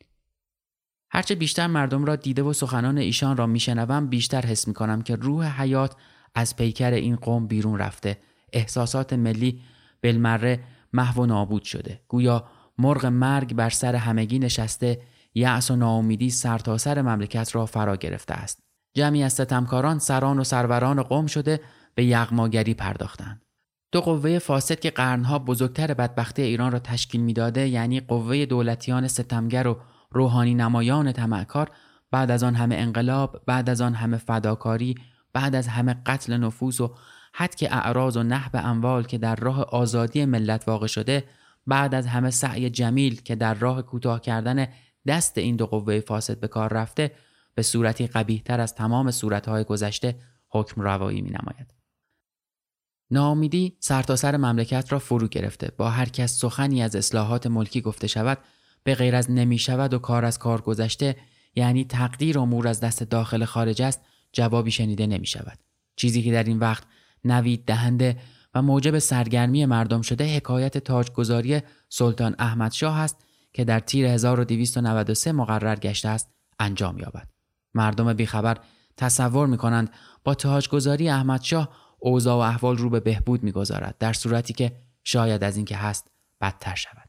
هرچه بیشتر مردم را دیده و سخنان ایشان را میشنوم بیشتر حس میکنم که روح حیات از پیکر این قوم بیرون رفته. احساسات ملی بالمره محو و نابود شده. گویا مرغ مرگ بر سر همگی نشسته، یأس و ناامیدی سرتاسر مملکت را فرا گرفته است. جمعی از ستمکاران سران و سروران قوم شده به یغماگری پرداختند. 2 قوه فاسد که قرنها بزرگتر بدبختی ایران را تشکیل میداده، یعنی قوه دولتیان ستمگر و روحانی نمایان طمعکار، بعد از آن همه انقلاب، بعد از آن همه فداکاری، بعد از همه قتل نفوس و هتک اعراض و نهب اموال که در راه آزادی ملت واقع شده، بعد از همه سعی جمیل که در راه کوتاه کردن دست این 2 قوه فاسد به کار رفته، به صورتی قبیح‌تر از تمام صورت‌های گذشته حکم روایی می‌نماید. ناامیدی سرتاسر مملکت را فرو گرفته. با هر کس سخنی از اصلاحات ملکی گفته شود، به غیر از نمی‌شود و کار از کار گذشته، یعنی تقدیر امور از دست داخل خارج است، جوابی شنیده نمی‌شود. چیزی که در این وقت نوید دهنده و موجب سرگرمی مردم شده حکایت تاجگذاری سلطان احمدشاه است که در تیر 1293 مقرر گشته است انجام یابد. مردم بیخبر تصور می‌کنند با تاجگذاری احمدشاه اوضاع و احوال رو به بهبود می‌گذارد، در صورتی که شاید از این که هست بدتر شود.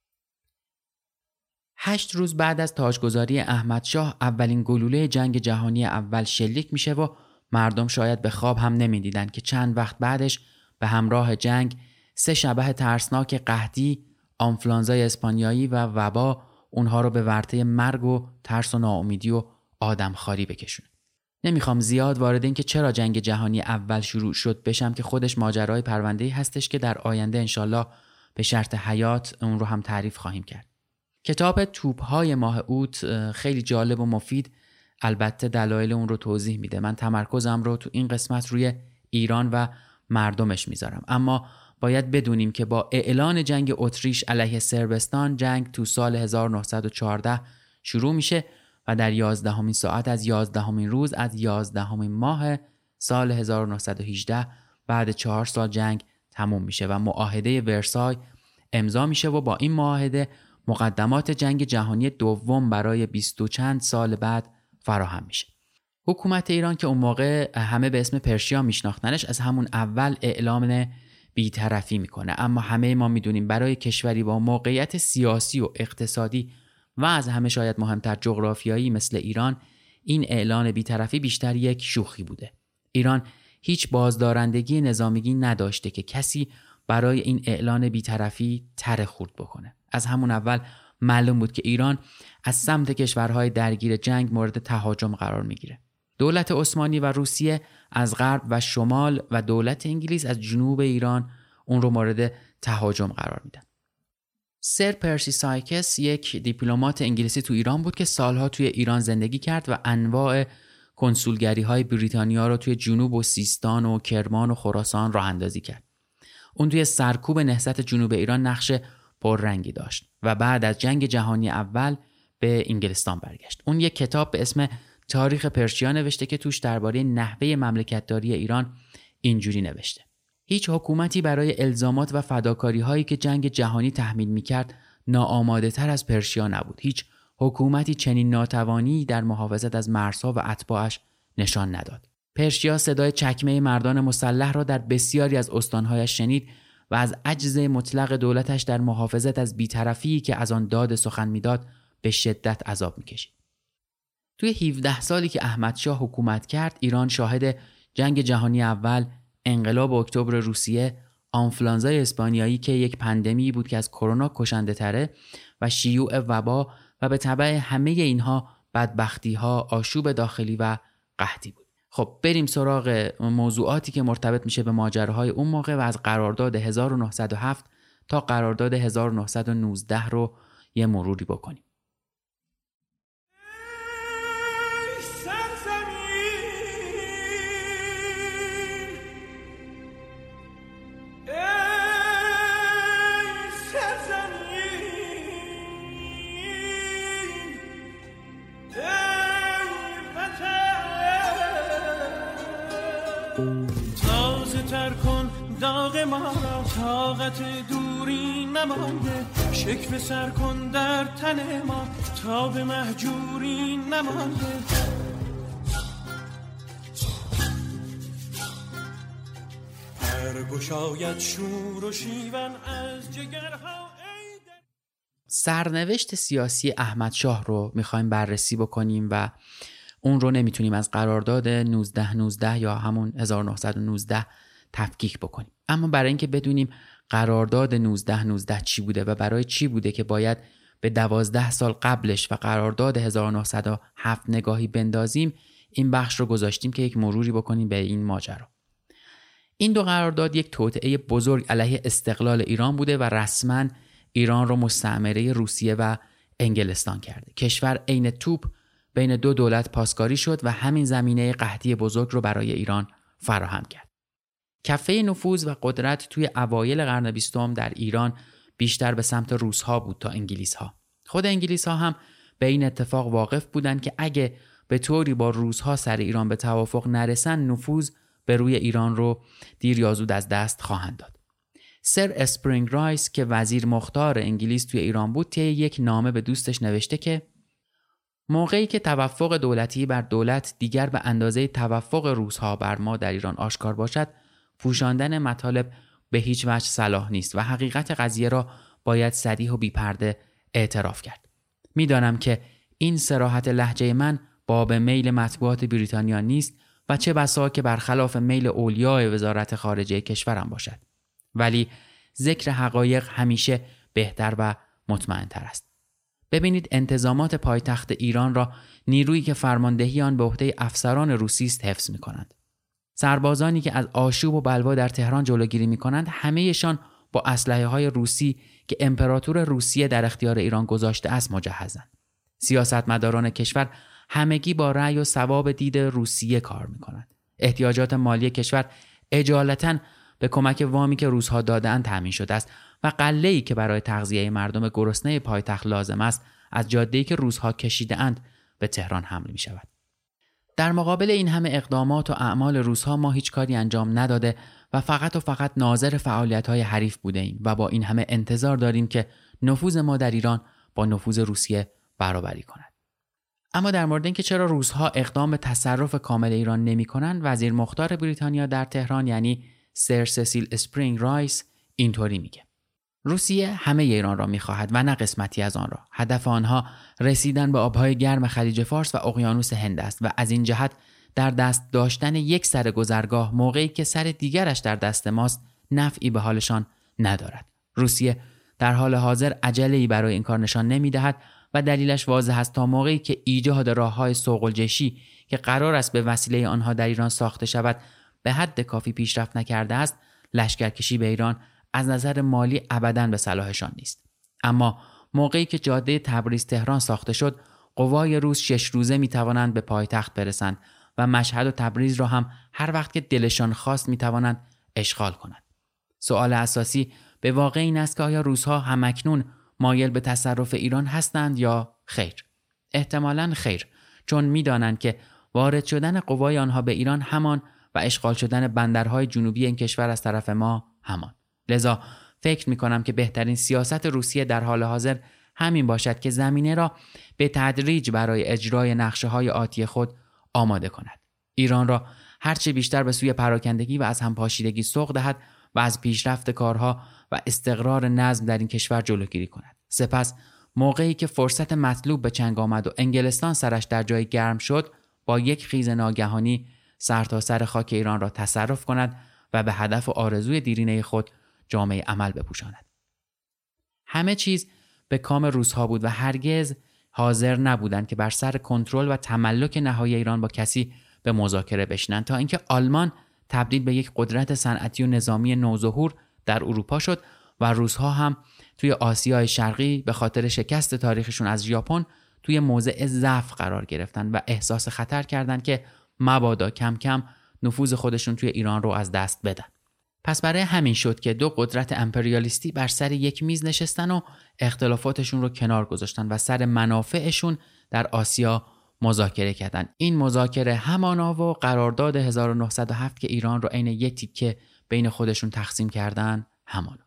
8 روز بعد از تاجگذاری احمدشاه اولین گلوله جنگ جهانی اول شلیک میشه و مردم شاید به خواب هم نمی‌دیدند که چند وقت بعدش به همراه جنگ 3 شبح ترسناک قحطی، آنفلانزای اسپانیایی و وبا اونها رو به ورطه مرگ و ترس و ناامیدی و آدمخواری بکشونه. نمیخوام زیاد وارد این که چرا جنگ جهانی اول شروع شد بشم که خودش ماجرای پرونده‌ای هستش که در آینده انشالله به شرط حیات اون رو هم تعریف خواهیم کرد. کتاب توپ‌های ماه اوت خیلی جالب و مفید، البته دلایل اون رو توضیح میده. من تمرکزم رو تو این قسمت روی ایران و مردمش میذارم، اما باید بدونیم که با اعلان جنگ اتریش علیه صربستان، جنگ تو سال 1914 شروع میشه و در 11مین ساعت از 11مین روز از 11مین ماه سال 1918 بعد 4 سال جنگ تموم میشه و معاهده ورسای امضا میشه و با این معاهده مقدمات جنگ جهانی دوم برای 20 و چند سال بعد فراهم میشه. حکومت ایران که اون موقع همه به اسم پرشیا میشناختنش، از همون اول اعلام بی‌طرفی میکنه، اما همه ما میدونیم برای کشوری با موقعیت سیاسی و اقتصادی و از همه شاید مهمتر جغرافیایی مثل ایران، این اعلان بی‌طرفی بیشتر یک شوخی بوده. ایران هیچ بازدارندگی نظامی نداشته که کسی برای این اعلان بی‌طرفی تره خورد بکنه. از همون اول معلوم بود که ایران از سمت کشورهای درگیر جنگ مورد تهاجم قرار میگیره. دولت عثمانی و روسیه از غرب و شمال و دولت انگلیس از جنوب ایران اون رو مورد تهاجم قرار میدن. سر پرسی سایکس یک دیپلمات انگلیسی تو ایران بود که سالها توی ایران زندگی کرد و انواع کنسولگری‌های بریتانیا رو توی جنوب و سیستان و کرمان و خراسان راه اندازی کرد. اون توی سرکوب نهضت جنوب ایران نقش پررنگی داشت و بعد از جنگ جهانی اول به انگلستان برگشت. اون یک کتاب به اسم تاریخ پرشیا نوشته که توش درباره نحوه مملکتداری ایران اینجوری نوشته: هیچ حکومتی برای الزامات و فداکاری هایی که جنگ جهانی تحمیل میکرد ناآماده تر از پرشیا نبود. هیچ حکومتی چنین ناتوانی در محافظت از مرزها و اتباعش نشان نداد. پرشیا صدای چکمه مردان مسلح را در بسیاری از استانهایش شنید و از عجز مطلق دولتش در محافظت از بی‌طرفی که از آن داد سخن میداد به شدت عذاب میکشید. توی 17 سالی که احمدشاه حکومت کرد، ایران شاهد جنگ جهانی اول، انقلاب اکتبر روسیه، آنفلانزای اسپانیایی که یک پندمی بود که از کرونا کشنده تره و شیوع وبا و به تبع همه اینها بدبختی‌ها، آشوب داخلی و قحطی بود. خب بریم سراغ موضوعاتی که مرتبط میشه به ماجراهای اون موقع و از قرارداد 1907 تا قرارداد 1919 رو یه مروری بکنیم. تازه تر کن داغ ما را، طاقت دوری نمانده، شکوه سر کن در تن ما تا به مهجوری نمانده. گشاید شور و شیون از جگرها. سرنوشت سیاسی احمدشاه رو میخوایم بررسی بکنیم و اون رو نمیتونیم از قرارداد 1919 یا همون 1919 تفکیک بکنیم. اما برای اینکه بدونیم قرارداد 1919 چی بوده و برای چی بوده که باید به 12 سال قبلش و قرارداد 1907 نگاهی بندازیم، این بخش رو گذاشتیم که یک مروری بکنیم به این ماجرا. این دو قرارداد یک توطئه بزرگ علیه استقلال ایران بوده و رسما ایران رو مستعمره روسیه و انگلستان کرده. کشور عین توپ بین دو دولت پاسکاری شد و همین زمینه قحطی بزرگ رو برای ایران فراهم کرد. کفه نفوذ و قدرت توی اوایل قرن 20 در ایران بیشتر به سمت روس‌ها بود تا انگلیس‌ها. خود انگلیس‌ها هم به این اتفاق واقف بودند که اگه به طوری با روس‌ها سر ایران به توافق نرسن، نفوذ به روی ایران رو دیر یا زود از دست خواهند داد. سر اسپرینگ رایس که وزیر مختار انگلیس توی ایران بود، طی یک نامه به دوستش نوشته که موقعی که توافق دولتی بر دولت دیگر به اندازه توافق روس‌ها بر ما در ایران آشکار باشد، پوشاندن مطالب به هیچ وجه صلاح نیست و حقیقت قضیه را باید صریح و بی‌پرده اعتراف کرد. می‌دانم که این صراحت لهجه من باب میل مطبوعات بریتانیا نیست و چه بسا که برخلاف میل اولیای وزارت خارجه کشورم باشد، ولی ذکر حقایق همیشه بهتر و مطمئن‌تر است. ببینید، انتظامات پایتخت ایران را نیرویی که فرماندهی آن به عهده افسران روسی است حفظ می‌کنند. سربازانی که از آشوب و بلوا در تهران جلوگیری می‌کنند، همه‌شان با اسلحه‌های روسی که امپراتور روسیه در اختیار ایران گذاشته است مجهزند. سیاستمداران کشور همگی با رأی و ثواب دید روسیه کار می‌کنند. احتیاجات مالی کشور اجالتاً به کمک وامی که روس‌ها داده‌اند تامین شده است و غله‌ای که برای تغذیه مردم گرسنه پایتخت لازم است، از جاده‌ای که روس‌ها کشیده‌اند به تهران حمل می‌شود. در مقابل این همه اقدامات و اعمال روس‌ها ما هیچ کاری انجام نداده و فقط ناظر فعالیت‌های حریف بوده‌ایم و با این همه انتظار داریم که نفوذ ما در ایران با نفوذ روسیه برابری کند. اما در مورد اینکه چرا روس‌ها اقدام به تصرف کامل ایران نمی‌کنند، وزیر مختار بریتانیا در تهران یعنی سر سسیل اسپرینگ رایس اینطوری میگه: روسیه همه ایران را می‌خواهد و نه قسمتی از آن را. هدف آنها رسیدن به آب‌های گرم خلیج فارس و اقیانوس هند است و از این جهت در دست داشتن یک سر گذرگاه موقعی که سر دیگرش در دست ماست نفعی به حالشان ندارد. روسیه در حال حاضر عجله‌ای برای این کار نشان نمی‌دهد و دلیلش واضح است. تا موقعی که ایجاد راه‌های صقل‌جشی که قرار است به وسیله آنها در ایران ساخته شود به حد کافی پیشرفت نکرده است، لشکرکشی به ایران از نظر مالی ابداً به صلاحشان نیست. اما موقعی که جاده تبریز تهران ساخته شد، قوای روس 6 روزه می‌توانند به پایتخت برسند و مشهد و تبریز را هم هر وقت که دلشان خواست می‌توانند اشغال کنند. سوال اساسی به واقع این است که آیا روس‌ها همکنون مایل به تصرف ایران هستند یا خیر؟ احتمالاً خیر، چون می‌دانند که وارد شدن قوای آنها به ایران همان و اشغال شدن بندرهای جنوبی این کشور از طرف ما همان. لذا فکر می‌کنم که بهترین سیاست روسیه در حال حاضر همین باشد که زمینه را به تدریج برای اجرای نقشه‌های آتی خود آماده کند. ایران را هرچه بیشتر به سوی پراکندگی و از همپاشیدگی سوق دهد و از پیشرفت کارها و استقرار نظم در این کشور جلوگیری کند. سپس موقعی که فرصت مطلوب به چنگ آمد و انگلستان سرش در جای گرم شد، با یک خیز ناگهانی سرتاسر خاک ایران را تصرف کند و به هدف و آرزوی دیرینه خود جامعه عمل بپوشاند. همه چیز به کام روس‌ها بود و هرگز حاضر نبودند که بر سر کنترل و تملک نهایی ایران با کسی به مذاکره بشینند، تا اینکه آلمان تبدیل به یک قدرت صنعتی و نظامی نوظهور در اروپا شد و روس‌ها هم توی آسیای شرقی به خاطر شکست تاریخشون از ژاپن توی موضع ضعف قرار گرفتن و احساس خطر کردند که مبادا کم کم نفوذ خودشون توی ایران رو از دست بدن. پس برای همین شد که دو قدرت امپریالیستی بر سر یک میز نشستن و اختلافاتشون رو کنار گذاشتن و سر منافعشون در آسیا مذاکره کردن. این مذاکره همانا و قرارداد 1907 که ایران رو عین یک تیکه بین خودشون تقسیم کردن همانا.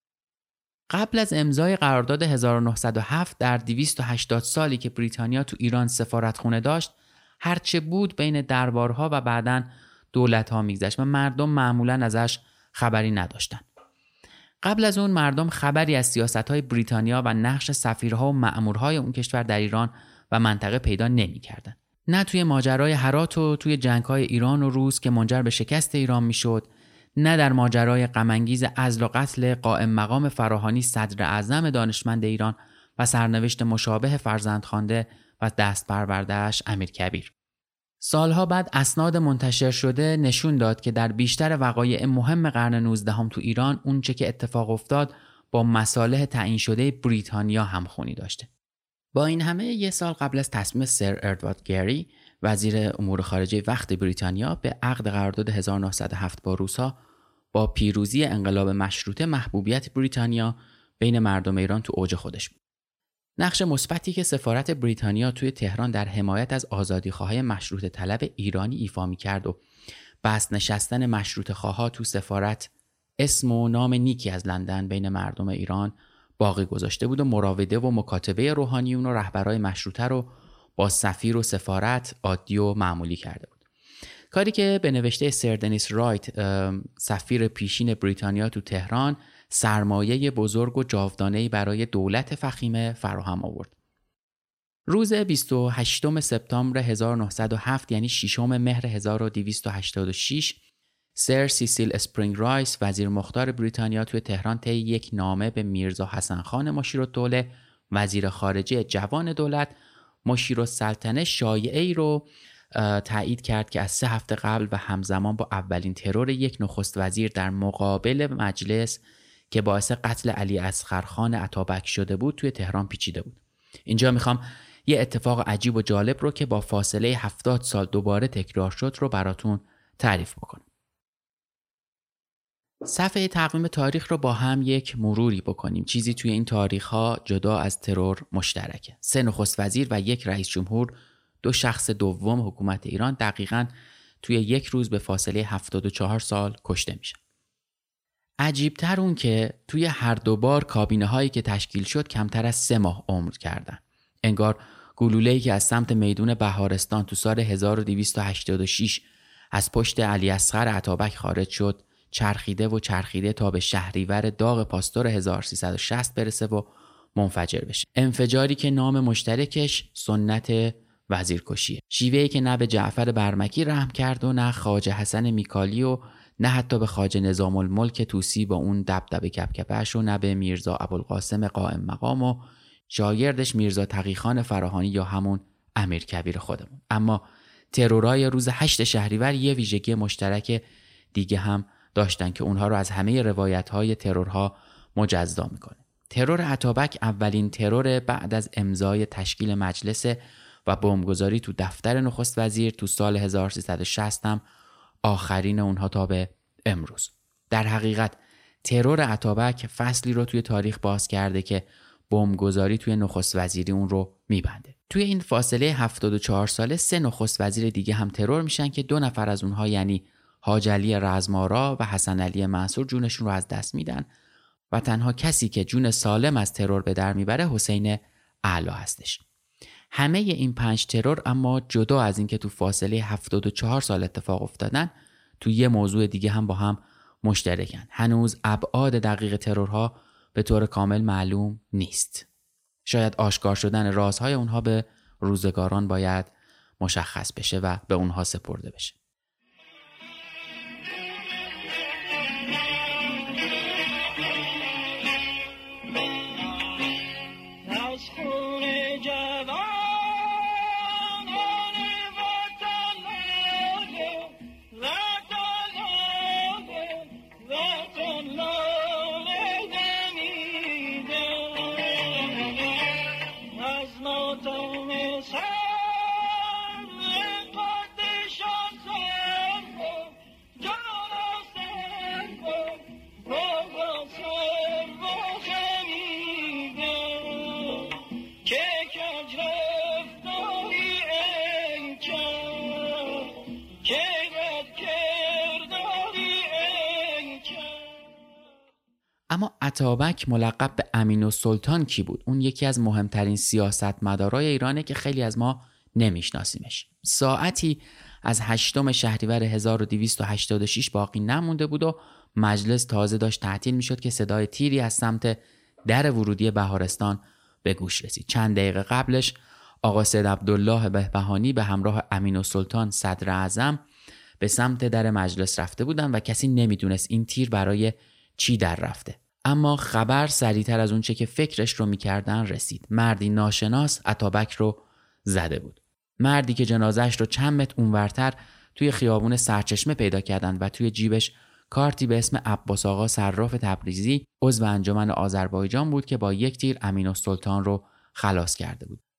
قبل از امضای قرارداد 1907 در 280 سالی که بریتانیا تو ایران سفارتخونه داشت، هرچه بود بین دربارها و بعداً دولت‌ها میگذشت و مردم معمولاً ازش خبری نداشتن. قبل از اون مردم خبری از سیاست‌های بریتانیا و نقش سفیرها و مأمورهای اون کشور در ایران و منطقه پیدا نمی‌کردن. نه توی ماجرای هرات و توی جنگ‌های ایران و روس که منجر به شکست ایران میشد، نه در ماجرای غم‌انگیز عزل و قتل قائم مقام فراهانی صدر اعظم دانشمند ایران و سرنوشت مشابه فرزندخوانده و دست پرورده‌اش امیرکبیر. سالها بعد اسناد منتشر شده نشون داد که در بیشتر وقایع مهم قرن 19 تو ایران اونچه که اتفاق افتاد با مصالح تعیین شده بریتانیا همخوانی داشته. با این همه 1 سال قبل از تصمیم سر ادوارد گری وزیر امور خارجه وقت بریتانیا به عقد قرارداد 1907 با روس‌ها، با پیروزی انقلاب مشروطه محبوبیت بریتانیا بین مردم ایران تو اوج خودش بود. نقش مثبتی که سفارت بریتانیا توی تهران در حمایت از آزادیخواهای مشروطه طلب ایرانی ایفا می‌کرد و بس نشستن مشروطه خواها تو سفارت اسم و نام نیکی از لندن بین مردم ایران باقی گذاشته بود و مراوده و مکاتبه روحانیون و رهبرای مشروطه رو با سفیر و سفارت عادی و معمولی کرده بود. کاری که به نوشته سر دنیس رایت، سفیر پیشین بریتانیا تو تهران، سرمایه بزرگ و جاودانه‌ای برای دولت فخیمه فراهم آورد. روز 28 سپتامبر 1907 یعنی 6 مهر 1286 سر سیسیل اسپرینگ رایس وزیر مختار بریتانیا توی تهران طی یک نامه به میرزا حسن خان مشیرالدوله وزیر خارجه جوان دولت مشیرالسلطنه شایعه‌ای رو تایید کرد که از 3 هفته قبل و همزمان با اولین ترور یک نخست وزیر در مقابل مجلس که باعث قتل علی اصغرخان عطابک شده بود توی تهران پیچیده بود. اینجا میخوام یه اتفاق عجیب و جالب رو که با فاصله 70 سال دوباره تکرار شد رو براتون تعریف بکنم. صفحه تقویم تاریخ رو با هم یک مروری بکنیم. چیزی توی این تاریخ‌ها جدا از ترور مشترکه. 3 نخست وزیر و 1 رئیس جمهور، 2 شخص دوم حکومت ایران دقیقاً توی یک روز به فاصله 74 سال کشته میشن. عجیبتر اون که توی هر دو بار کابینه هایی که تشکیل شد کمتر از 3 ماه عمر کردن. انگار گلوله‌ای که از سمت میدون بهارستان تو سال 1286 از پشت علی اصغر عطابک خارج شد، چرخیده تا به شهریور داغ پاستور 1360 برسه و منفجر بشه. انفجاری که نام مشترکش سنت وزیرکشیه. شیوهی که نه به جعفر برمکی رحم کرد و نه خواجه حسن میکالی و نه حتی به خواجه نظام الملک طوسی با اون دبدبه کپکپش و نه به میرزا ابوالقاسم قائم مقام و شاگردش میرزا تقیخان فراهانی یا همون امیرکبیر خودمون. اما ترورای روز 8 شهریور یه ویژگی مشترک دیگه هم داشتن که اونها رو از همه روایت‌های ترورها مجزا میکنه. ترور عطابک اولین ترور بعد از امضای تشکیل مجلس و بمبگذاری تو دفتر نخست وزیر تو سال 1360 هم آخرین اونها تا به امروز. در حقیقت ترور عطابک فصلی رو توی تاریخ باز کرده که بمبگذاری توی نخست وزیری اون رو میبنده. توی این فاصله 74 ساله 3 نخست وزیر دیگه هم ترور میشن که 2 نفر از اونها یعنی حاج علی رزمارا و حسن علی منصور جونشون رو از دست میدن و تنها کسی که جون سالم از ترور به در میبره حسین اعلی هستش. همه این 5 ترور اما جدا از این که تو فاصله 74 سال اتفاق افتادن، تو یه موضوع دیگه هم با هم مشترکن. هنوز ابعاد دقیق ترورها به طور کامل معلوم نیست. شاید آشکار شدن رازهای اونها به روزگاران باید مشخص بشه و به اونها سپرده بشه. اما عطابک ملقب به امین‌السلطان کی بود؟ اون یکی از مهمترین سیاستمدارای ایرانه که خیلی از ما نمیشناسیمش. ساعتی از 8 شهریور 1286 باقی نمونده بود و مجلس تازه داشت تعطیل میشد که صدای تیری از سمت در ورودی بهارستان به گوش رسید. چند دقیقه قبلش آقا سید عبدالله بهبهانی به همراه امین‌السلطان صدر اعظم به سمت در مجلس رفته بودن و کسی نمیدونست این تیر برای چی در رفته. اما خبر سریعتر از اون چه که فکرش رو میکردن رسید. مردی ناشناس عطابک رو زده بود. مردی که جنازهش رو چند متر اونورتر توی خیابون سرچشمه پیدا کردن و توی جیبش کارتی به اسم عباس آقا صراف تبریزی عضو انجمن آذربایجان بود که با 1 تیر امین‌السلطان رو خلاص کرده بود.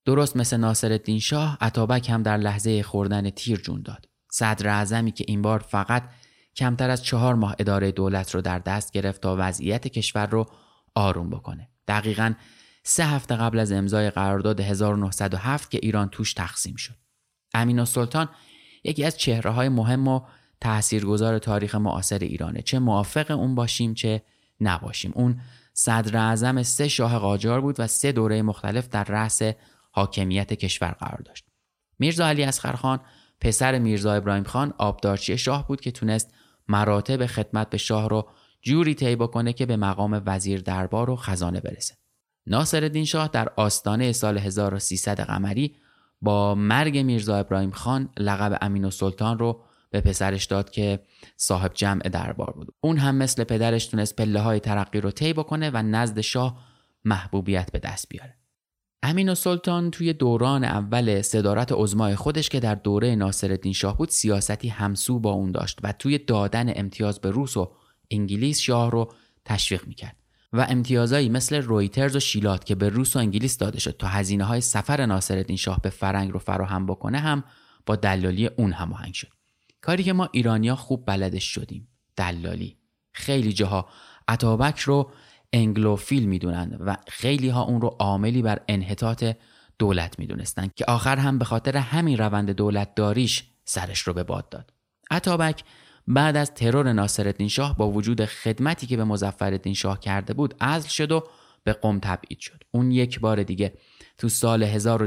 درست مثل ناصرالدین شاه، اتابک هم در لحظه خوردن تیر جون داد. صدر اعظمی که این بار فقط کمتر از 4 ماه اداره دولت رو در دست گرفت تا وضعیت کشور رو آروم بکنه. دقیقاً 3 هفته قبل از امضای قرارداد 1907 که ایران توش تقسیم شد. امین‌السلطان یکی از چهره‌های مهم و تاثیرگذار تاریخ معاصر ایرانه. چه موافق اون باشیم چه نباشیم. اون صدر اعظم 3 شاه قاجار بود و 3 دوره مختلف در رأس حاکمیت کشور قرار داشت. میرزا علی اصغرخان پسر میرزا ابراهیم خان آبدارچی شاه بود که تونست مراتب خدمت به شاه رو جوری طی بکنه که به مقام وزیر دربار و خزانه برسه. ناصرالدین شاه در آستانه سال 1300 قمری با مرگ میرزا ابراهیم خان لقب امین‌السلطان رو به پسرش داد که صاحب جمع دربار بود. اون هم مثل پدرش تونست پله‌های ترقی رو طی بکنه و نزد شاه محبوبیت به دست بیاره. امین‌السلطان توی دوران اول صدارت عظمای خودش که در دوره ناصرالدین شاه بود سیاستی همسو با اون داشت و توی دادن امتیاز به روس و انگلیس شاه رو تشویق میکرد و امتیازایی مثل رویترز و شیلات که به روس و انگلیس داده شد تا هزینه‌های سفر ناصرالدین شاه به فرنگ رو فراهم بکنه هم با دلالی اون هماهنگ شد. کاری که ما ایرانی‌ها خوب بلدش شدیم. دلالی. خیلی جاها اتابک رو انگلوفیل میدونن و خیلی ها اون رو عاملی بر انحطاط دولت میدونستن که آخر هم به خاطر همین روند دولت داریش سرش رو به باد داد. اتابک بعد از ترور ناصرالدین شاه با وجود خدمتی که به مظفرالدین شاه کرده بود عزل شد و به قم تبعید شد. اون یک بار دیگه تو سال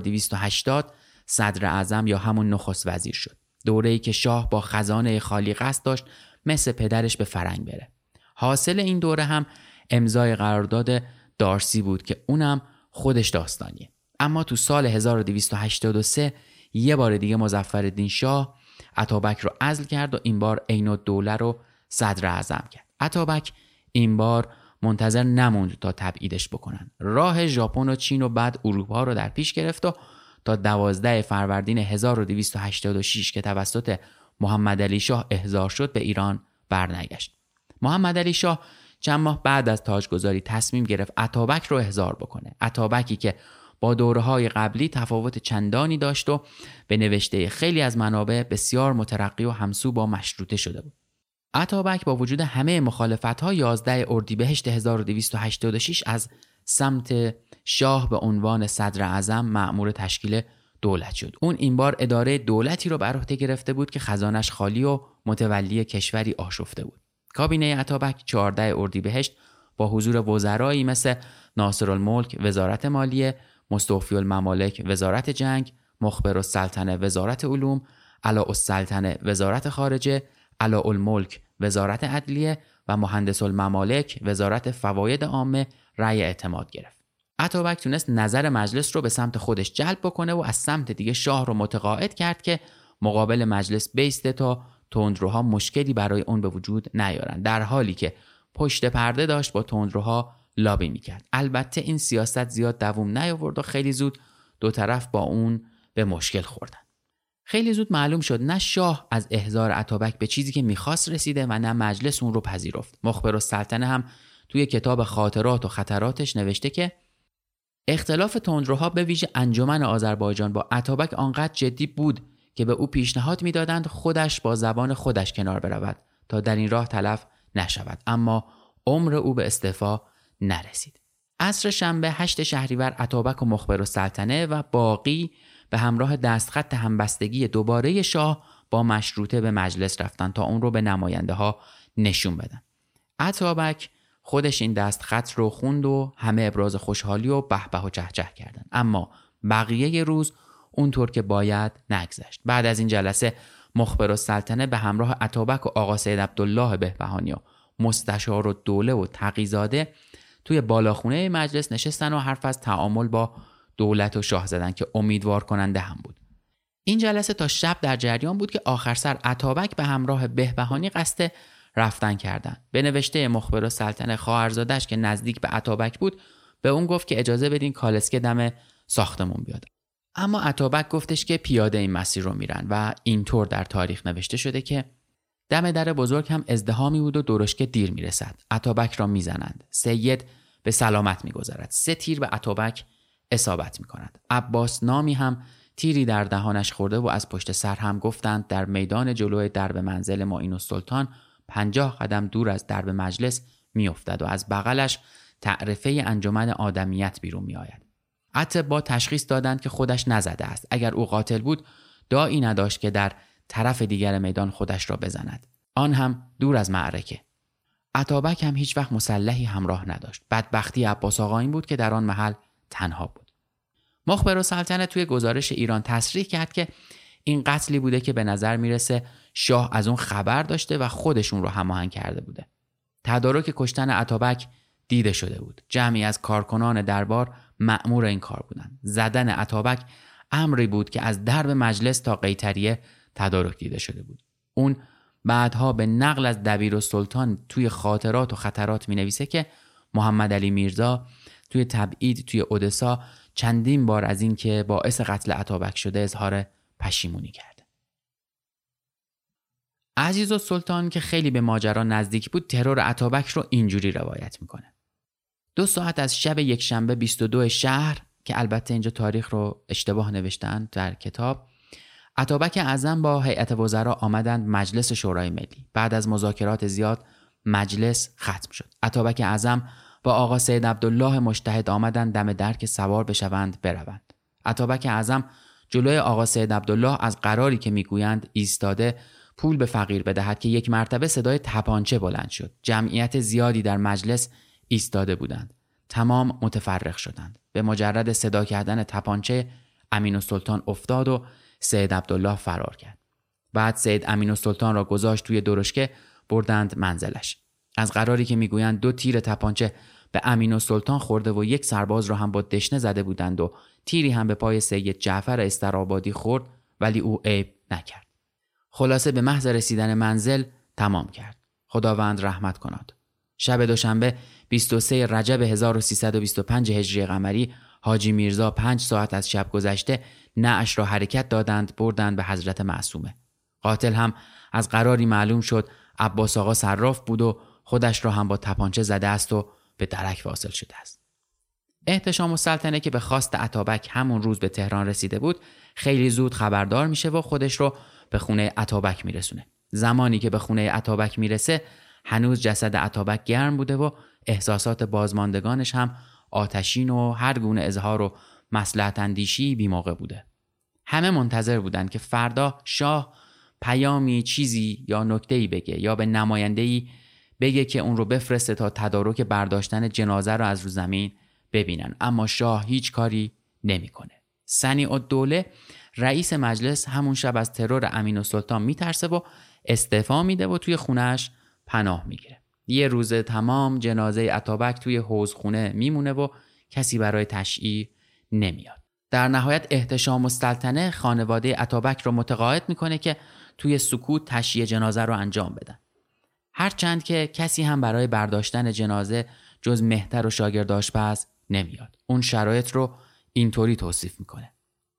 1280 صدر اعظم یا همون نخست وزیر شد. دوره‌ای که شاه با خزانه خالی قصد داشت مثل پدرش به فرنگ بره. حاصل این دوره هم امضای قرارداد دارسی بود که اونم خودش داستانیه. اما تو سال 1283 یه بار دیگه مظفرالدین شاه اتابک رو عزل کرد و این بار عین‌الدوله رو صدر اعظم کرد. اتابک این بار منتظر نموند تا تبعیدش بکنن. راه ژاپن و چین و بعد اروپا رو در پیش گرفت و تا 12 فروردین 1286 که توسط محمدعلی شاه احضار شد به ایران برنگشت. محمدعلی شاه چند ماه بعد از تاجگذاری تصمیم گرفت اتابک رو احضار بکنه. اتابکی که با دوره‌های قبلی تفاوت چندانی داشت و به نوشته خیلی از منابع بسیار مترقی و همسو با مشروطه شده بود. اتابک با وجود همه مخالفت‌ها 11 اردیبهشت 1286 از سمت شاه به عنوان صدر اعظم مأمور تشکیل دولت شد. اون این بار اداره دولتی رو بر عهده گرفته بود که خزانش خالی و متولی کشوری آشفته بود. کابینه اتابک 14 اردیبهشت با حضور وزرایی مثل ناصرالملک وزارت مالیه، مستوفی الممالک وزارت جنگ، مخبرالسلطنه وزارت علوم، علاءالسلطنه وزارت خارجه، علاءالملک وزارت عدلیه و مهندس الممالک وزارت فواید عامه رأی اعتماد گرفت. اتابک تونست نظر مجلس رو به سمت خودش جلب بکنه و از سمت دیگه شاه رو متقاعد کرد که مقابل مجلس بیسته تا تندروها مشکلی برای اون به وجود نیارن، در حالی که پشت پرده داشت با تندروها لابی میکرد. البته این سیاست زیاد دوام نیاورد و خیلی زود دو طرف با اون به مشکل خوردن. خیلی زود معلوم شد نه شاه از احضار اتابک به چیزی که میخواست رسیده و نه مجلس اون رو پذیرفت. مخبرالسلطنه هم توی کتاب خاطرات و خطراتش نوشته که اختلاف تندروها به ویژه انجمن آذربایجان با اتابک آنقدر جدی بود که به او پیشنهاد میدادند خودش با زبان خودش کنار برود تا در این راه تلف نشود، اما عمر او به استعفا نرسید. عصر شنبه 8 شهریور اتابک و مخبرالسلطنه و باقی به همراه دستخط همبستگی دوباره شاه با مشروطه به مجلس رفتن تا اون رو به نماینده ها نشون بدن. اتابک خودش این دستخط رو خوند و همه ابراز خوشحالی و به و چهچه کردن، اما بقیه روز اونطور که باید نگذشت. بعد از این جلسه مخبرالسلطنه به همراه اتابک و آقا سید عبدالله بهبهانی و مستشار الدوله و تقی‌زاده توی بالاخونه مجلس نشستن و حرف از تعامل با دولت و شاه زدن که امیدوار کننده هم بود. این جلسه تا شب در جریان بود که آخر سر اتابک به همراه بهبهانی قصد رفتن کردن. به نوشته مخبرالسلطنه خواهرزادش که نزدیک به اتابک بود به اون گفت که اجازه بدین کالسکه دم ساختمون بیاد. اما اتابک گفتش که پیاده این مسیر رو میرن و اینطور در تاریخ نوشته شده که دم در بزرگ هم ازدحامی بود و درشکه دیر میرسد. اتابک را میزنند. سید به سلامت میگذرد. 3 تیر به اتابک اصابت می‌کند. عباس نامی هم تیری در دهانش خورده و از پشت سر هم گفتند در میدان جلوی درب منزل معین‌السلطان 50 قدم دور از درب مجلس میافتد و از بغلش تعرفه انجمن آدمیت بیرون میآید. اطباء تشخیص دادند که خودش نزده است. اگر او قاتل بود داعی نداشت که در طرف دیگر میدان خودش را بزند، آن هم دور از معرکه. اتابک هم هیچ وقت مسلحی همراه نداشت. بدبختی عباس آقا این بود که در آن محل تنها بود. مخبرالسلطنه توی گزارش ایران تصریح کرد که این قتلی بوده که به نظر میرسه شاه از اون خبر داشته و خودشون رو هماهنگ کرده بوده. تدارک کشتن اتابک دیده شده بود. جمعی از کارکنان دربار مأمور این کار بودند. زدن اتابک امری بود که از درب مجلس تا قیطریه تدارک دیده شده بود. اون بعدها به نقل از دبیرالسلطان توی خاطرات و خطرات می‌نویسه که محمد علی میرزا توی تبعید توی اودسا چندین بار از این که باعث قتل اتابک شده اظهار پشیمونی کرده. عزیزالسلطان که خیلی به ماجرا نزدیک بود ترور اتابک رو اینجوری روایت میکنه. 2 ساعت از شب یکشنبه 22 شهر، که البته اینجا تاریخ رو اشتباه نوشتن در کتاب، اتابک اعظم با هیئت وزرا آمدند مجلس شورای ملی. بعد از مذاکرات زیاد مجلس ختم شد. اتابک اعظم با آقا سید عبدالله مجتهد آمدند دم در که سوار بشوند بروند. اتابک اعظم جلوی آقا سید عبدالله از قراری که میگویند ایستاده پول به فقیر بدهد که یک مرتبه صدای تپانچه بلند شد. جمعیت زیادی در مجلس ایستاده بودند. تمام متفرق شدند. به مجرد صدا کردن تپانچه امین‌السلطان افتاد و سید عبدالله فرار کرد. بعد سید امین‌السلطان را گذاشت توی درشکه، بردند منزلش. از قراری که میگویند 2 تیر تپانچه به امین‌السلطان خورده و 1 سرباز را هم با دشنه زده بودند و تیری هم به پای سید جعفر استرآبادی خورد، ولی او عیب نکرد. خلاصه به محض رسیدن منزل تمام کرد. خداوند رحمت کند. شب دوشنبه 23 رجب 1325 هجری قمری حاجی میرزا 5 ساعت از شب گذشته نعش را حرکت دادند، بردند به حضرت معصومه. قاتل هم از قراری معلوم شد عباس آقا صراف بود و خودش را هم با تپانچه زده است و به درک واصل شده است. احتشام السلطنه که به خواست اتابک همون روز به تهران رسیده بود، خیلی زود خبردار میشه و خودش رو به خونه اتابک میرسونه. زمانی که به خونه اتابک میرسه هنوز جسد اتابک گرم بوده و احساسات بازماندگانش هم آتشین و هر گونه اظهار و مصلحت اندیشی بی موقع بوده. همه منتظر بودند که فردا شاه پیامی، چیزی یا نکته‌ای بگه یا به نماینده‌ای بگه که اون رو بفرسته تا تدارک برداشتن جنازه رو از رو زمین ببینن، اما شاه هیچ کاری نمی‌کنه. صنیع‌الدوله رئیس مجلس همون شب از ترور امین‌السلطان میترسه و استعفا میده و توی خونه‌اش پناه میگیره. 1 روز تمام جنازه اتابک توی حوضخونه میمونه و کسی برای تشییع نمیاد. در نهایت احتشام السلطنه خانواده اتابک رو متقاعد میکنه که توی سکوت تشییع جنازه رو انجام بدن. هرچند که کسی هم برای برداشتن جنازه جز مهتر و شاگرد آشپز نمیاد. اون شرایط رو اینطوری توصیف میکنه: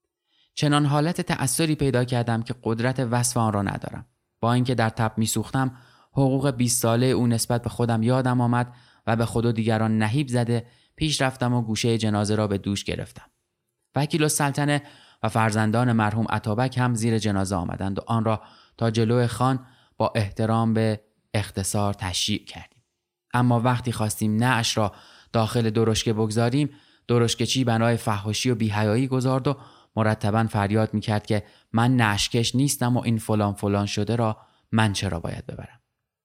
چنان حالت تأثری پیدا کردم که قدرت وصف آن را ندارم. با اینکه در تب میسوختم، حقوق 20 ساله او نسبت به خودم یادم آمد و به خود و دیگران نهیب زده پیش رفتم و گوشه جنازه را به دوش گرفتم. وکیل السلطنه و فرزندان مرحوم اتابک هم زیر جنازه آمدند و آن را تا جلوی خان با احترام به اختصار تشییع کردیم. اما وقتی خواستیم نعش را داخل درشکه بگذاریم، درشکه‌چی بنای فحاشی و بی‌حیایی گذارد و مرتباً فریاد میکرد که من نعشکش نیستم و این فلان فلان شده را من چرا باید ببرم.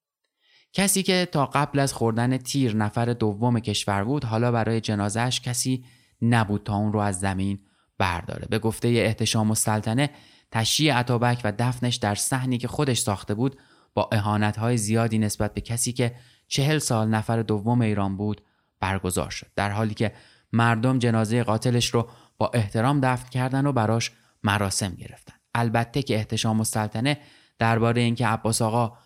کسی که تا قبل از خوردن تیر نفر دوم کشور بود، حالا برای جنازهش کسی نبود تا اون رو از زمین برداره. به گفته احتشام السلطنه تشییع اتابک و دفنش در صحنی که خودش ساخته بود با اهانت‌های زیادی نسبت به کسی که 40 سال نفر دوم ایران بود برگزار شد، در حالی که مردم جنازه قاتلش رو با احترام دفن کردن و براش مراسم گرفتن. البته که احتشام السلطنه درباره اینکه عباس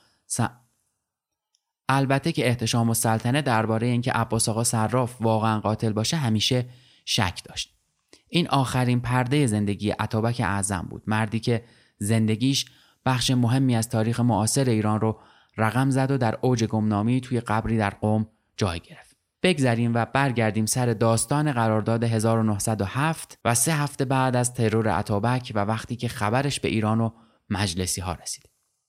آقا صراف واقعا قاتل باشه همیشه شک داشت. این آخرین پرده زندگی اتابک اعظم بود، مردی که زندگیش بخش مهمی از تاریخ معاصر ایران رو رقم زد و در اوج گمنامی توی قبری در قم جای گرفت. بگذریم و برگردیم سر داستان قرارداد 1907 و 3 هفته بعد از ترور اتابک و وقتی که خبرش به ایران و مجلسی ها رسید.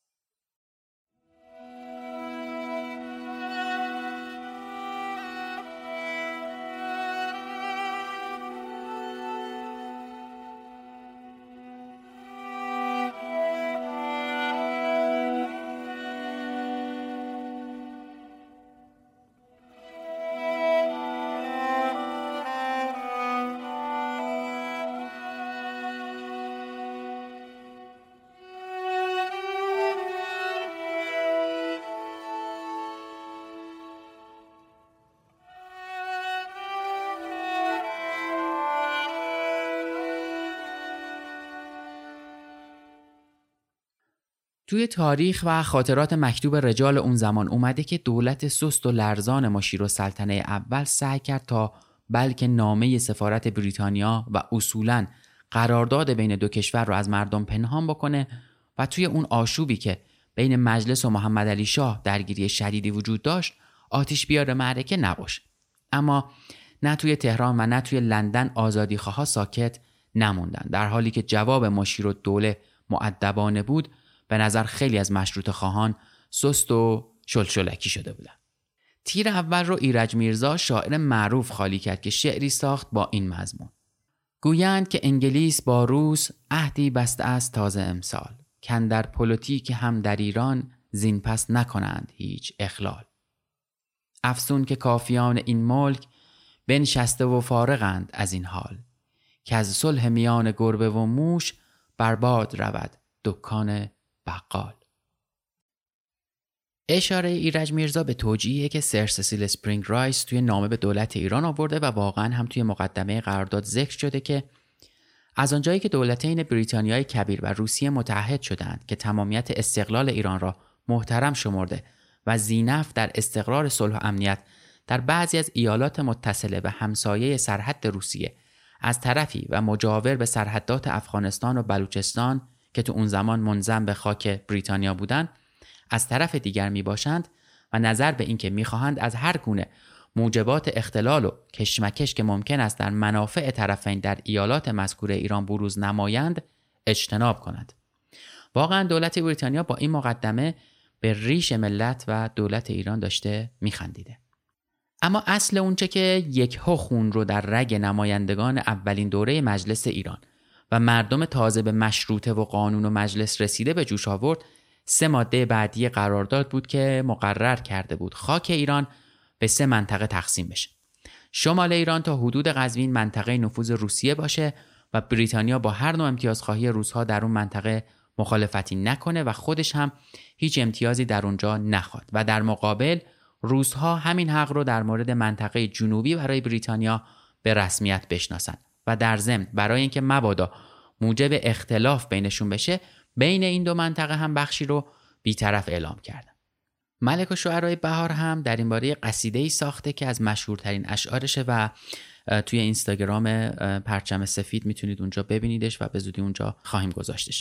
توی تاریخ و خاطرات مکتوب رجال اون زمان اومده که دولت سست و لرزان مشیرالسلطنه اول سعی کرد تا بلکه نامه سفارت بریتانیا و اصولاً قرارداد بین دو کشور رو از مردم پنهان بکنه و توی اون آشوبی که بین مجلس و محمد علی شاه درگیری شدیدی وجود داشت آتش بیار معرکه نباشه. اما نه توی تهران و نه توی لندن آزادیخواها ساکت نموندن. در حالی که جواب مشیرالدوله مؤدبانه بود، به نظر خیلی از مشروطه خواهان سست و شلشلکی شده بودن. تیر اول رو ایرج میرزا شاعر معروف خالی کرد که شعری ساخت با این مضمون: گویند که انگلیس با روس عهدی بسته است تازه امسال، کاندر پلیتیک هم در ایران زین پس نکنند هیچ اخلال. افسون که کافیان این ملک بنشسته و فارغند از این حال، که از صلح میان گربه و موش برباد رود دکان بقال. اشاره ایرج میرزا به توجیهی که سر سسیل اسپرینگ رایس توی نامه به دولت ایران آورده و واقعا هم توی مقدمه قرارداد ذکر شده که از آنجایی که دولتین بریتانیای کبیر و روسیه متحد شدند که تمامیت استقلال ایران را محترم شمرده و ذینفع در استقرار صلح و امنیت در بعضی از ایالات متصله و همسایه سرحد روسیه از طرفی و مجاور به سرحدات افغانستان و بلوچستان که تو اون زمان منضم به خاک بریتانیا بودند از طرف دیگر می باشند و نظر به این که می خواهند از هر گونه موجبات اختلال و کشمکش که ممکن است در منافع طرفین در ایالات مذکور ایران بروز نمایند اجتناب کنند. واقعا دولت بریتانیا با این مقدمه به ریش ملت و دولت ایران داشته می خندیده. اما اصل اونچه که یک خون رو در رگ نمایندگان اولین دوره مجلس ایران و مردم تازه به مشروطه و قانون و مجلس رسیده به جوش آورد 3 ماده بعدی قرارداد بود که مقرر کرده بود خاک ایران به 3 منطقه تقسیم بشه. شمال ایران تا حدود قزوین منطقه نفوذ روسیه باشه و بریتانیا با هر نوع امتیازخواهی روس‌ها در اون منطقه مخالفتی نکنه و خودش هم هیچ امتیازی در اونجا نخواد و در مقابل روس‌ها همین حق رو در مورد منطقه جنوبی برای بریتانیا به رسمیت بشناسن و در ضمن برای اینکه مبادا موجب اختلاف بینشون بشه بین این 2 منطقه هم بخشی رو بی‌طرف اعلام کردن. ملک الشعرای بهار هم در این باره قصیده‌ای ساخته که از مشهورترین اشعارشه و توی اینستاگرام پرچم سفید میتونید اونجا ببینیدش و به زودی اونجا خواهیم گذاشتش.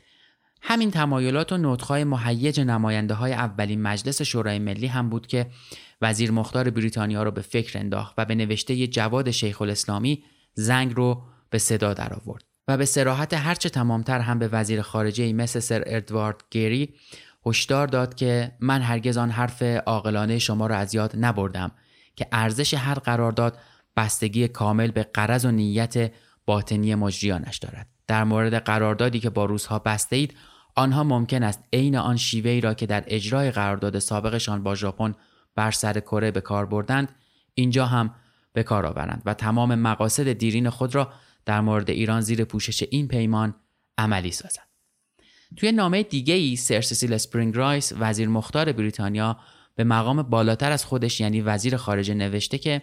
همین تمایلات و نطق‌های مهیج نماینده‌های اولین مجلس شورای ملی هم بود که وزیر مختار بریتانیا رو به فکر انداخت و به نوشته جواد شیخ الاسلامی زنگ رو به صدا در آورد و به صراحت هرچه تمامتر هم به وزیر خارجه مثل سر ادوارد گری هشدار داد که من هرگز آن حرف عاقلانه شما را از یاد نبردم که ارزش هر قرارداد بستگی کامل به غرض و نیت باطنی مجریانش دارد. در مورد قراردادی که با روس‌ها بسته اید آنها ممکن است عین آن شیوه‌ای را که در اجرای قرارداد سابقشان با ژاپن بر سر کره به کار بردند اینجا هم به کار آورند و تمام مقاصد دیرین خود را در مورد ایران زیر پوشش این پیمان عملی سازند. توی نامه دیگه‌ای سر سسیل اسپرینگ رایس وزیر مختار بریتانیا به مقام بالاتر از خودش یعنی وزیر خارجه نوشته که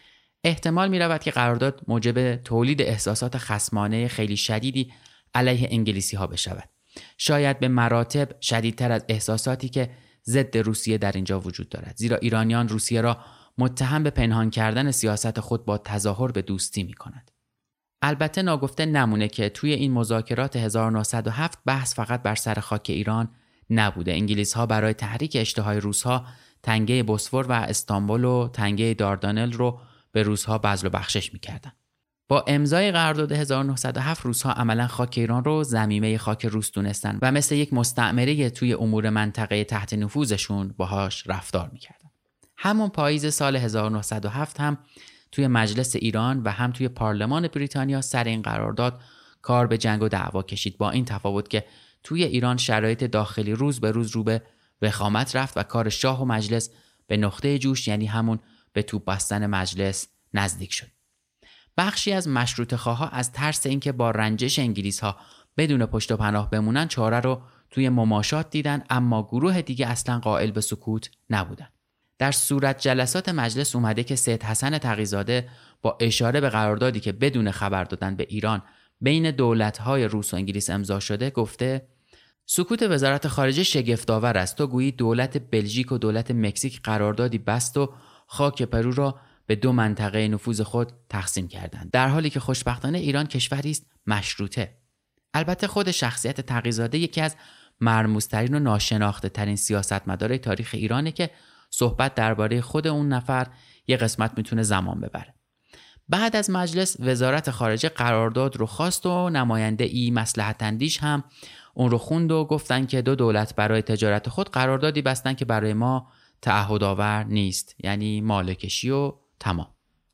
احتمال می رود که قرارداد موجب تولید احساسات خصمانه خیلی شدیدی علیه انگلیسی ها بشود. شاید به مراتب شدیدتر از احساساتی که ضد روسیه در اینجا وجود دارد. زیرا ایرانیان روسیه را متهم به پنهان کردن سیاست خود با تظاهر به دوستی می کند. البته ناگفته نمونه که توی این مذاکرات 1907 بحث فقط بر سر خاک ایران نبوده. انگلیس ها برای تحریک اشتهای روس ها تنگه بوسفور و استانبول و تنگه داردانل رو به روس‌ها بذل و بخشش می‌کردن. با امضای قرارداد 1907 روس‌ها عملاً خاک ایران رو ضمیمه خاک روس دونستن و مثل یک مستعمره توی امور منطقه تحت نفوذشون باهاش رفتار می‌کردن. همون پاییز سال 1907 هم توی مجلس ایران و هم توی پارلمان بریتانیا سر این قرارداد کار به جنگ و دعوا کشید، با این تفاوت که توی ایران شرایط داخلی روز به روز رو به وخامت رفت و کار شاه و مجلس به نقطه جوش، یعنی همون به توپ بستن مجلس، نزدیک شد. بخشی از مشروطه خواها از ترس اینکه با رنجش انگلیس‌ها بدون پشت و پناه بمونن چاره رو توی مماشات دیدن، اما گروه دیگه اصلا قائل به سکوت نبودن. در صورت جلسات مجلس اومده که سید حسن تقی‌زاده با اشاره به قراردادی که بدون خبر دادن به ایران بین دولت‌های روس و انگلیس امضا شده گفته سکوت وزارت خارجه شگفت‌آور است. تو گویی دولت بلژیک و دولت مکزیک قراردادی بست و خاک پرو را به دو منطقه نفوذ خود تقسیم کردند، در حالی که خوشبختانه ایران کشوری است مشروطه. البته خود شخصیت تقی‌زاده یکی از مرموزترین و ناشناخته ترین سیاستمدارای تاریخ ایرانه که صحبت درباره خود اون نفر یه قسمت میتونه زمان ببره. بعد از مجلس وزارت خارجه قرارداد رو خواست و نماینده ای مصلحت اندیش هم اون رو خوند و گفتن که دو دولت برای تجارت خود قراردادی بستن که برای ما تعهدآور نیست، یعنی مالکشی و تمام.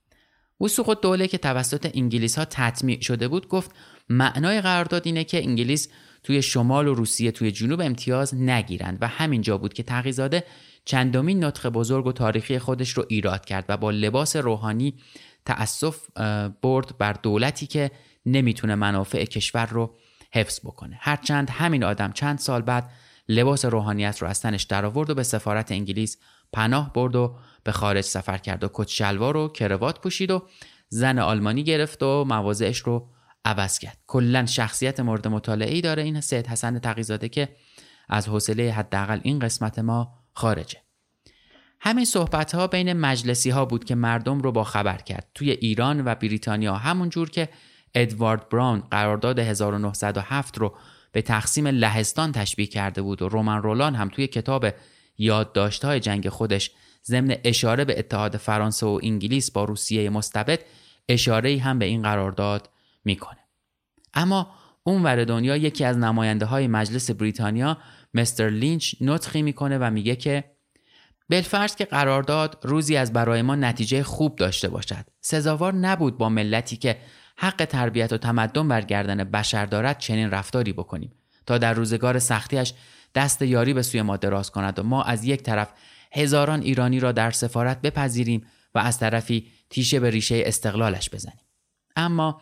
وثوق الدوله که توسط انگلیس ها تطمیع شده بود گفت معنای قرارداد اینه که انگلیس توی شمال و روسیه توی جنوب امتیاز نگیرند و همینجا بود که تقی‌زاده چندمین نطق بزرگ و تاریخی خودش رو ایراد کرد و با لباس روحانی تأسف برد بر دولتی که نمیتونه منافع کشور رو حفظ بکنه. هرچند همین آدم چند سال بعد لباس روحانیت رو از تنش در آورد و به سفارت انگلیس پناه برد و به خارج سفر کرد و کت شلوار و کراوات پوشید و زن آلمانی گرفت و مواضعش رو عوض کرد. کلاً شخصیت مورد مطالعه‌ای داره این سید حسن تقی‌زاده که از حوصله حداقل این قسمت ما خارجه. همین صحبت‌ها بین مجلسی‌ها بود که مردم رو با خبر کرد. توی ایران و بریتانیا همون جور که ادوارد براون قرارداد 1907 رو به تقسیم لهستان تشبیه کرده بود و رومن رولان هم توی کتاب یادداشت‌های جنگ خودش ضمن اشاره به اتحاد فرانسه و انگلیس با روسیه مستبد اشاره‌ای هم به این قرارداد میکنه. اما اونور دنیا یکی از نماینده‌های مجلس بریتانیا مستر لینچ نطقی میکنه و میگه که بالفرض که قرارداد روزی از برای ما نتیجه خوب داشته باشد، سزاوار نبود با ملتی که حق تربیت و تمدن بر گردن بشر دارد چنین رفتاری بکنیم تا در روزگار سختیش دست یاری به سوی ما دراز کند و ما از یک طرف هزاران ایرانی را در سفارت بپذیریم و از طرفی تیشه به ریشه استقلالش بزنیم. اما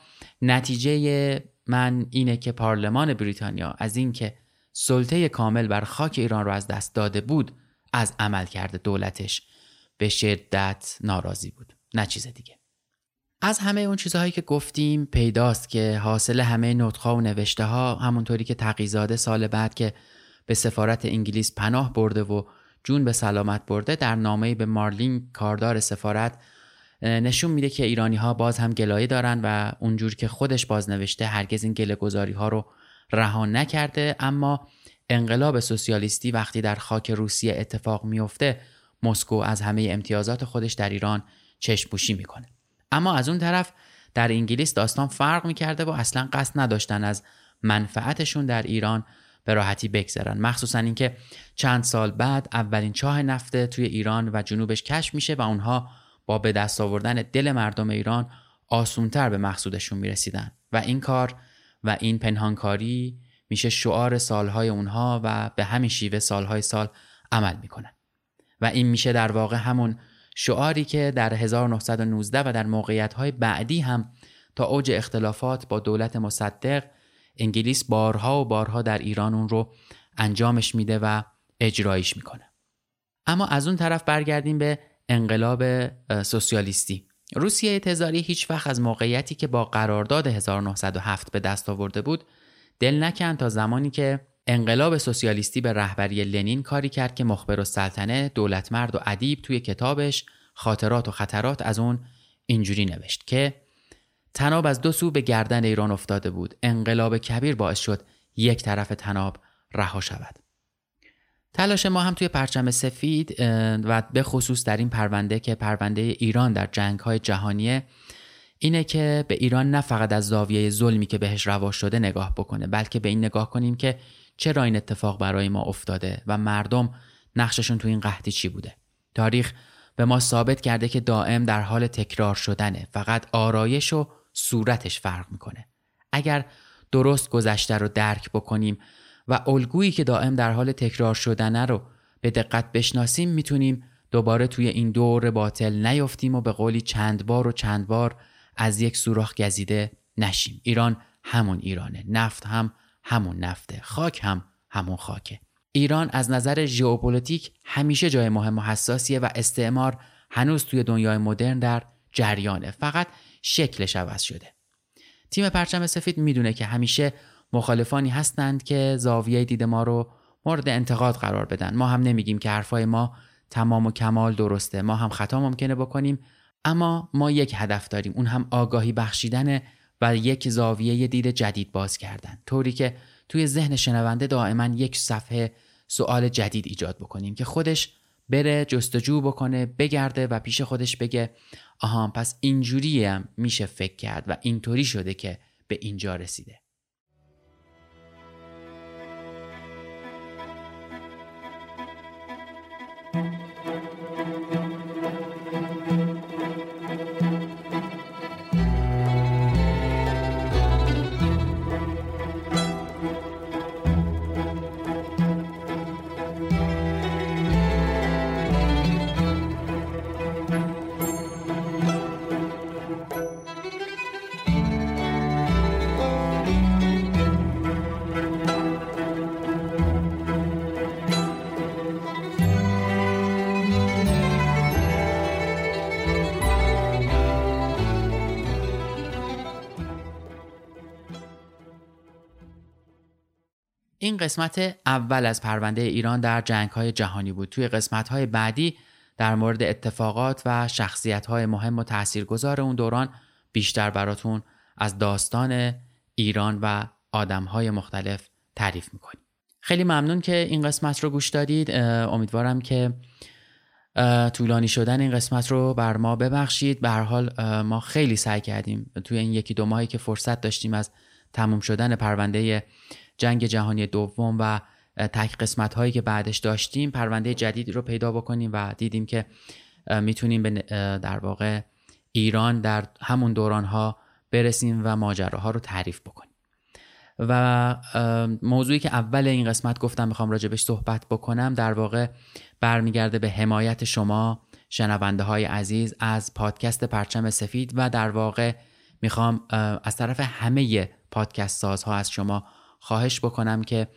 نتیجه من اینه که پارلمان بریتانیا از این که سلطه کامل بر خاک ایران را از دست داده بود از عملکرد دولتش به شدت ناراضی بود، نه چیز دیگه. از همه اون چیزهایی که گفتیم پیداست که حاصل همه نطق‌ها و نوشته‌ها همونطوری که تقی‌زاده سال بعد که به سفارت انگلیس پناه برده و جون به سلامت برده در نامه‌ای به مارلین کاردار سفارت نشون میده که ایرانی‌ها باز هم گلایه دارن و اونجور که خودش باز نوشته هرگز این گله‌گذاری‌ها رو رها نکرده، اما انقلاب سوسیالیستی وقتی در خاک روسیه اتفاق میفته مسکو از همه امتیازات خودش در ایران چشم‌پوشی میکنه. اما از اون طرف در انگلیس داستان فرق میکرده و اصلا قصد نداشتن از منفعتشون در ایران به راحتی بگذرن، مخصوصا اینکه چند سال بعد اولین چاه نفت توی ایران و جنوبش کشف میشه و اونها با به دست آوردن دل مردم ایران آسونتر به مقصودشون میرسیدن و این کار و این پنهانکاری میشه شعار سالهای اونها و به همین شیوه سالهای سال عمل میکنن و این میشه در واقع همون شعاری که در 1919 و در موقعیت‌های بعدی هم تا اوج اختلافات با دولت مصدق انگلیس بارها و بارها در ایران اون رو انجامش میده و اجرایش میکنه. اما از اون طرف برگردیم به انقلاب سوسیالیستی. روسیه تزاری هیچ وقت از موقعیتی که با قرارداد 1907 به دست آورده بود دل نکند تا زمانی که انقلاب سوسیالیستی به رهبری لنین کاری کرد که مخبرالسلطنه دولتمرد و ادیب توی کتابش خاطرات و خطرات از اون اینجوری نوشت که طناب از دو سو به گردن ایران افتاده بود. انقلاب کبیر باعث شد یک طرف طناب رها شود. تلاش ما هم توی پرچم سفید و به خصوص در این پرونده که پرونده ایران در جنگ‌های جهانیه اینه که به ایران نه فقط از زاویه ظلمی که بهش روا شده نگاه بکنه، بلکه به این نگاه کنیم که چرا این اتفاق برای ما افتاده و مردم نقششون تو این قحطی چی بوده. تاریخ به ما ثابت کرده که دائم در حال تکرار شدنه، فقط آرایش و صورتش فرق میکنه. اگر درست گذشته رو درک بکنیم و الگویی که دائم در حال تکرار شدنه رو به دقت بشناسیم، میتونیم دوباره توی این دور باطل نیفتیم و به قولی چند بار از یک سوراخ گزیده نشیم. ایران همون ایرانه، نفت هم همون نفته، خاک هم همون خاکه. ایران از نظر ژئوپلیتیک همیشه جای مهم و حساسیه و استعمار هنوز توی دنیای مدرن در جریانه، فقط شکلش عوض شده. تیم پرچم سفید میدونه که همیشه مخالفانی هستند که زاویه دید ما رو مورد انتقاد قرار بدن. ما هم نمیگیم که حرفای ما تمام و کمال درسته، ما هم خطا ممکنه بکنیم، اما ما یک هدف داریم، اون هم آگاهی بخشیدن و یک زاویه دید جدید باز کردن، طوری که توی ذهن شنونده دائما یک صفحه سوال جدید ایجاد بکنیم که خودش بره جستجو بکنه، بگرده و پیش خودش بگه آها پس اینجوری هم میشه فکر کرد و اینطوری شده که به اینجا رسیده. این قسمت اول از پرونده ایران در جنگ‌های جهانی بود. توی قسمت‌های بعدی در مورد اتفاقات و شخصیت‌های مهم و تاثیرگذار اون دوران بیشتر براتون از داستان ایران و آدم‌های مختلف تعریف می‌کنیم. خیلی ممنون که این قسمت رو گوش دادید. امیدوارم که طولانی شدن این قسمت رو بر ما ببخشید. به هر حال ما خیلی سعی کردیم توی این یکی دو ماهی که فرصت داشتیم از تموم شدن پرونده جنگ جهانی دوم و تک قسمت هایی که بعدش داشتیم پرونده جدیدی رو پیدا بکنیم و دیدیم که میتونیم به در واقع ایران در همون دوران ها برسیم و ماجراها رو تعریف بکنیم. و موضوعی که اول این قسمت گفتم میخوام راجبش صحبت بکنم در واقع برمیگرده به حمایت شما شنونده های عزیز از پادکست پرچم سفید و در واقع میخوام از طرف همه پادکست سازها از شما خواهش بکنم که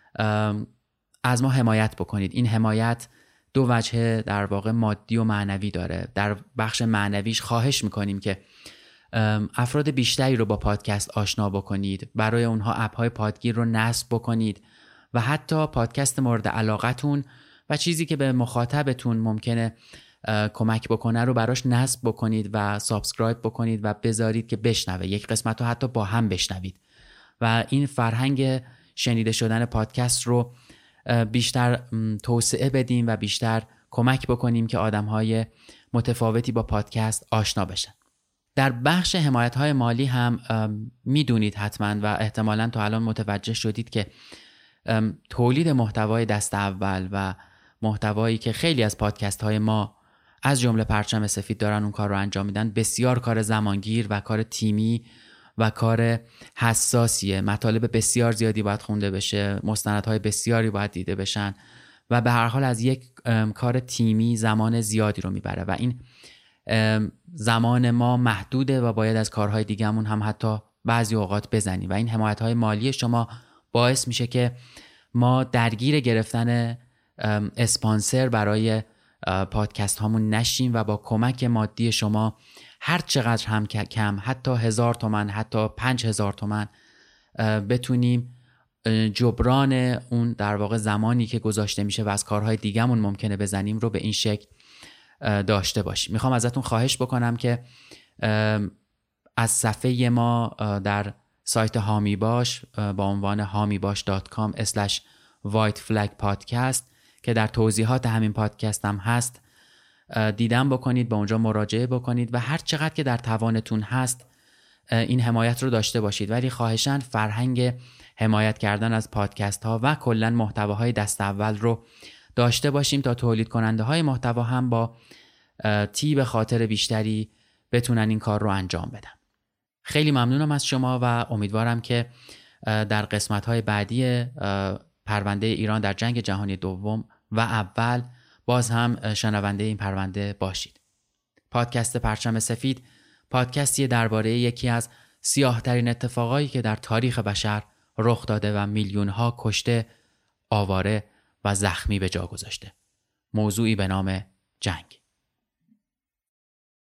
از ما حمایت بکنید. این حمایت دو وجه در واقع مادی و معنوی داره. در بخش معنویش خواهش میکنیم که افراد بیشتری رو با پادکست آشنا بکنید، برای اونها اپ‌های پادگیر رو نصب بکنید و حتی پادکست مورد علاقتون و چیزی که به مخاطبتون ممکنه کمک بکنه رو براش نصب بکنید و سابسکرایب بکنید و بذارید که بشنوه. یک قسمت رو حتی با هم بشنوید و این فرهنگ شنیده شدن پادکست رو بیشتر توسعه بدیم و بیشتر کمک بکنیم که آدم‌های متفاوتی با پادکست آشنا بشن. در بخش حمایت‌های مالی هم میدونید حتما و احتمالاً تا الان متوجه شدید که تولید محتوای دست اول و محتوایی که خیلی از پادکست‌های ما از جمله پرچم سفید دارن اون کار رو انجام میدن بسیار کار زمانگیر و کار تیمی و کار حساسیه. مطالب بسیار زیادی باید خونده بشه، مستندهای بسیاری باید دیده بشن و به هر حال از یک کار تیمی زمان زیادی رو میبره و این زمان ما محدوده و باید از کارهای دیگه‌مون هم حتی بعضی اوقات بزنیم و این حمایت‌های مالی شما باعث میشه که ما درگیر گرفتن اسپانسر برای پادکست هامون نشیم و با کمک مادی شما هر چقدر هم کم، حتی 1000 تومان، حتی 5000 تومان بتونیم جبران اون در واقع زمانی که گذاشته میشه و از کارهای دیگه‌مون ممکنه بزنیم رو به این شکل داشته باشیم. میخوام ازتون خواهش بکنم که از صفحه ما در سایت هامی باش با عنوان hamibash.com/whiteflagpodcast که در توضیحات همین پادکست هم هست دیدن بکنید، به اونجا مراجعه بکنید و هر چقدر که در توانتون هست این حمایت رو داشته باشید. ولی خواهشاً فرهنگ حمایت کردن از پادکست ها و کلاً محتواهای دست اول رو داشته باشیم تا تولید کننده های محتوا هم با طیب خاطر بیشتری بتونن این کار رو انجام بدن. خیلی ممنونم از شما و امیدوارم که در قسمت های بعدی پرونده ایران در جنگ جهانی دوم و اول باز هم شنونده این پرونده باشید. پادکست پرچم سفید پادکستی درباره یکی از سیاه‌ترین اتفاقایی که در تاریخ بشر رخ داده و میلیون‌ها کشته، آواره و زخمی به جا گذاشته. موضوعی به نام جنگ.